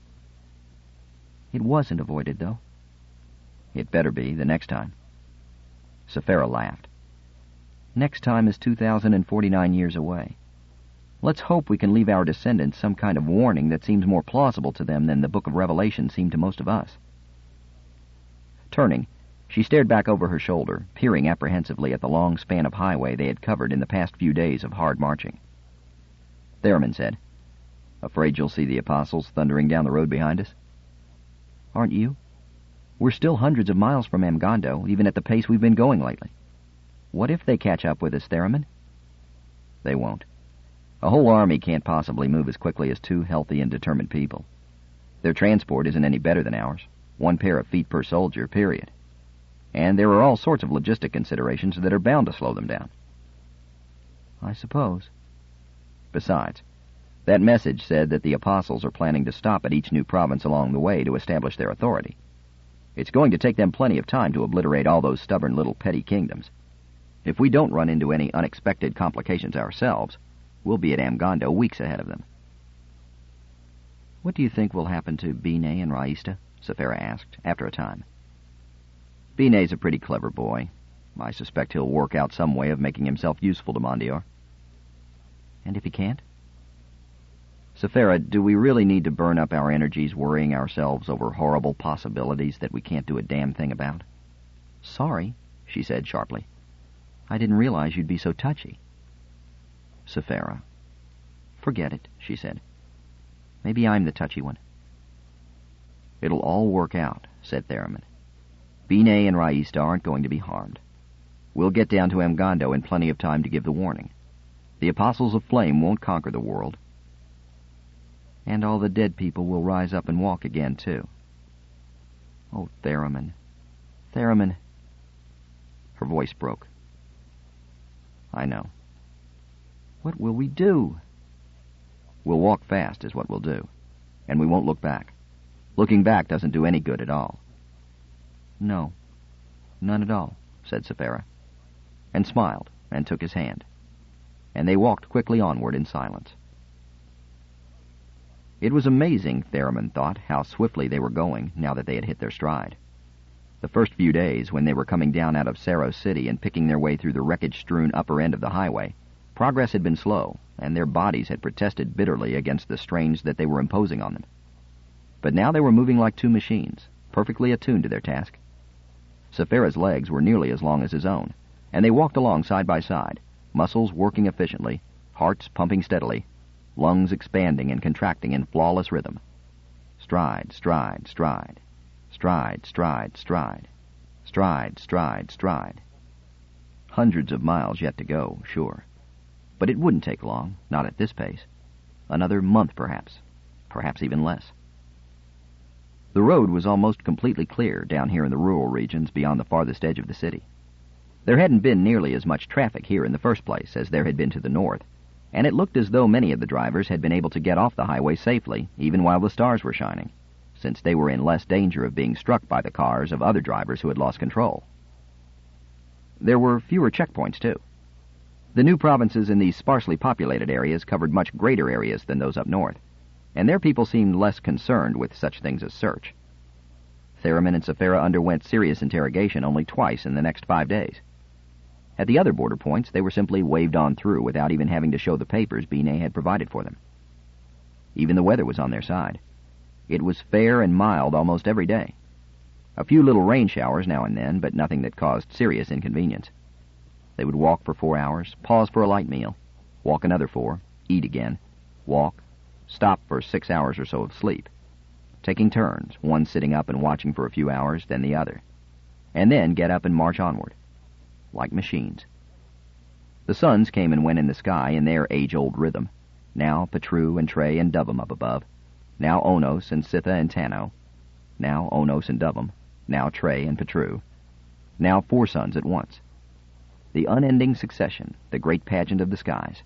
A: It wasn't avoided, though. It better be, the next time. Sephira laughed. Next time is 2,049 years away. Let's hope we can leave our descendants some kind of warning that seems more plausible to them than the Book of Revelation seemed to most of us. Turning, she stared back over her shoulder, peering apprehensively at the long span of highway they had covered in the past few days of hard marching. Theremin said, "Afraid you'll see the Apostles thundering down the road behind us?" "Aren't you? We're still hundreds of miles from Amgondo, even at the pace we've been going lately. What if they catch up with us, Theremin?" "They won't. A whole army can't possibly move as quickly as 2 healthy and determined people. Their transport isn't any better than ours, 1 pair of feet per soldier, period. And there are all sorts of logistic considerations that are bound to slow them down." "I suppose." "Besides, that message said that the Apostles are planning to stop at each new province along the way to establish their authority. It's going to take them plenty of time to obliterate all those stubborn little petty kingdoms. If we don't run into any unexpected complications ourselves, we'll be at Amgondo weeks ahead of them." "What do you think will happen to Binay and Raista?" Sephira asked, after a time. "Binay's a pretty clever boy. I suspect he'll work out some way of making himself useful to Mondior." "And if he can't?" "Sephira, do we really need to burn up our energies worrying ourselves over horrible possibilities that we can't do a damn thing about?" "Sorry," she said sharply. "I didn't realize you'd be so touchy." "Sephira." "Forget it," she said. "Maybe I'm the touchy one." "It'll all work out," said Theremin. "Binay and Raista aren't going to be harmed. We'll get down to Amgondo in plenty of time to give the warning. The Apostles of Flame won't conquer the world. And all the dead people will rise up and walk again, too." "Oh, Theremin. Theremin." Her voice broke. "I know." "What will we do?" We'll walk fast is what we'll do. And we won't look back. Looking back doesn't do any good at all." "No, none at all," said Sapphira, and smiled and took his hand. And they walked quickly onward in silence. It was amazing, Theremin thought, how swiftly they were going now that they had hit their stride. The first few days, when they were coming down out of Saros City and picking their way through the wreckage-strewn upper end of the highway, progress had been slow, and their bodies had protested bitterly against the strains that they were imposing on them. But now they were moving like two machines, perfectly attuned to their task. Sapphira's legs were nearly as long as his own, and they walked along side by side, muscles working efficiently, hearts pumping steadily, lungs expanding and contracting in flawless rhythm. Stride, stride, stride. Stride, stride, stride. Stride, stride, stride. Hundreds of miles yet to go, sure. But it wouldn't take long, not at this pace. Another month, perhaps even less. The road was almost completely clear down here in the rural regions beyond the farthest edge of the city. There hadn't been nearly as much traffic here in the first place as there had been to the north, and it looked as though many of the drivers had been able to get off the highway safely, even while the stars were shining, since they were in less danger of being struck by the cars of other drivers who had lost control. There were fewer checkpoints, too. The new provinces in these sparsely populated areas covered much greater areas than those up north, and their people seemed less concerned with such things as search. Theremin and Sapphira underwent serious interrogation only twice in the next 5 days. At the other border points, they were simply waved on through without even having to show the papers Binet had provided for them. Even the weather was on their side. It was fair and mild almost every day. A few little rain showers now and then, but nothing that caused serious inconvenience. They would walk for 4 hours, pause for a light meal, walk another 4, eat again, walk, stop for 6 hours or so of sleep, taking turns, one sitting up and watching for a few hours, then the other, and then get up and march onward, like machines. The suns came and went in the sky in their age-old rhythm. Now Petru and Trey and Dubum up above, now Onos and Sitha and Tano, now Onos and Dubum, now Trey and Petru, now 4 suns at once. The unending succession, the great pageant of the skies.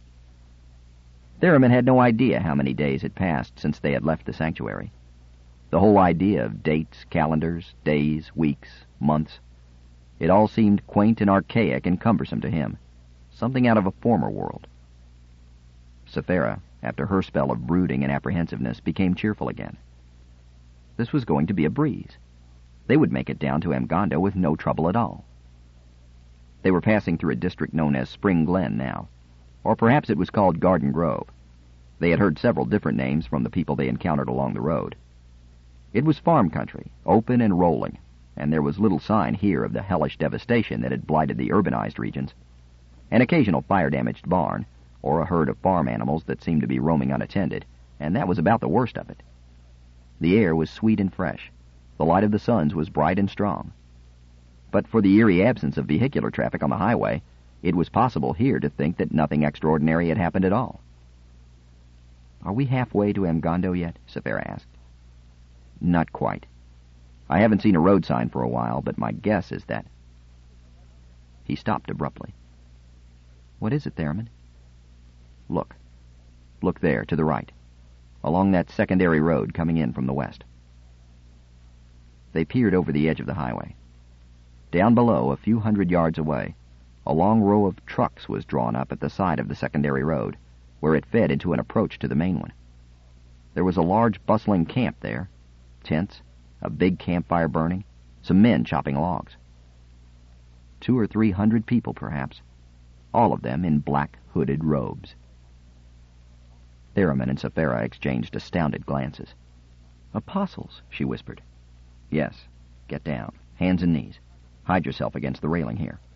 A: Theremin had no idea how many days had passed since they had left the sanctuary. The whole idea of dates, calendars, days, weeks, months, it all seemed quaint and archaic and cumbersome to him, something out of a former world. Sapphira, after her spell of brooding and apprehensiveness, became cheerful again. This was going to be a breeze. They would make it down to Amgondo with no trouble at all. They were passing through a district known as Spring Glen now, or perhaps it was called Garden Grove. They had heard several different names from the people they encountered along the road. It was farm country, open and rolling, and there was little sign here of the hellish devastation that had blighted the urbanized regions. An occasional fire-damaged barn, or a herd of farm animals that seemed to be roaming unattended, and that was about the worst of it. The air was sweet and fresh. The light of the suns was bright and strong. But for the eerie absence of vehicular traffic on the highway, it was possible here to think that nothing extraordinary had happened at all. "Are we halfway to Amgondo yet?" Sapphira asked. "Not quite. I haven't seen a road sign for a while, but my guess is that—" He stopped abruptly. "What is it, Theremin?" "Look. Look there, to the right, along that secondary road coming in from the west." They peered over the edge of the highway. Down below, a few hundred yards away, a long row of trucks was drawn up at the side of the secondary road, where it fed into an approach to the main one. There was a large, bustling camp there, tents, a big campfire burning, some men chopping logs. 200 or 300 people, perhaps, all of them in black, hooded robes. Theremin and Sapphira exchanged astounded glances. "Apostles," she whispered. "Yes. Get down. Hands and knees. Hide yourself against the railing here."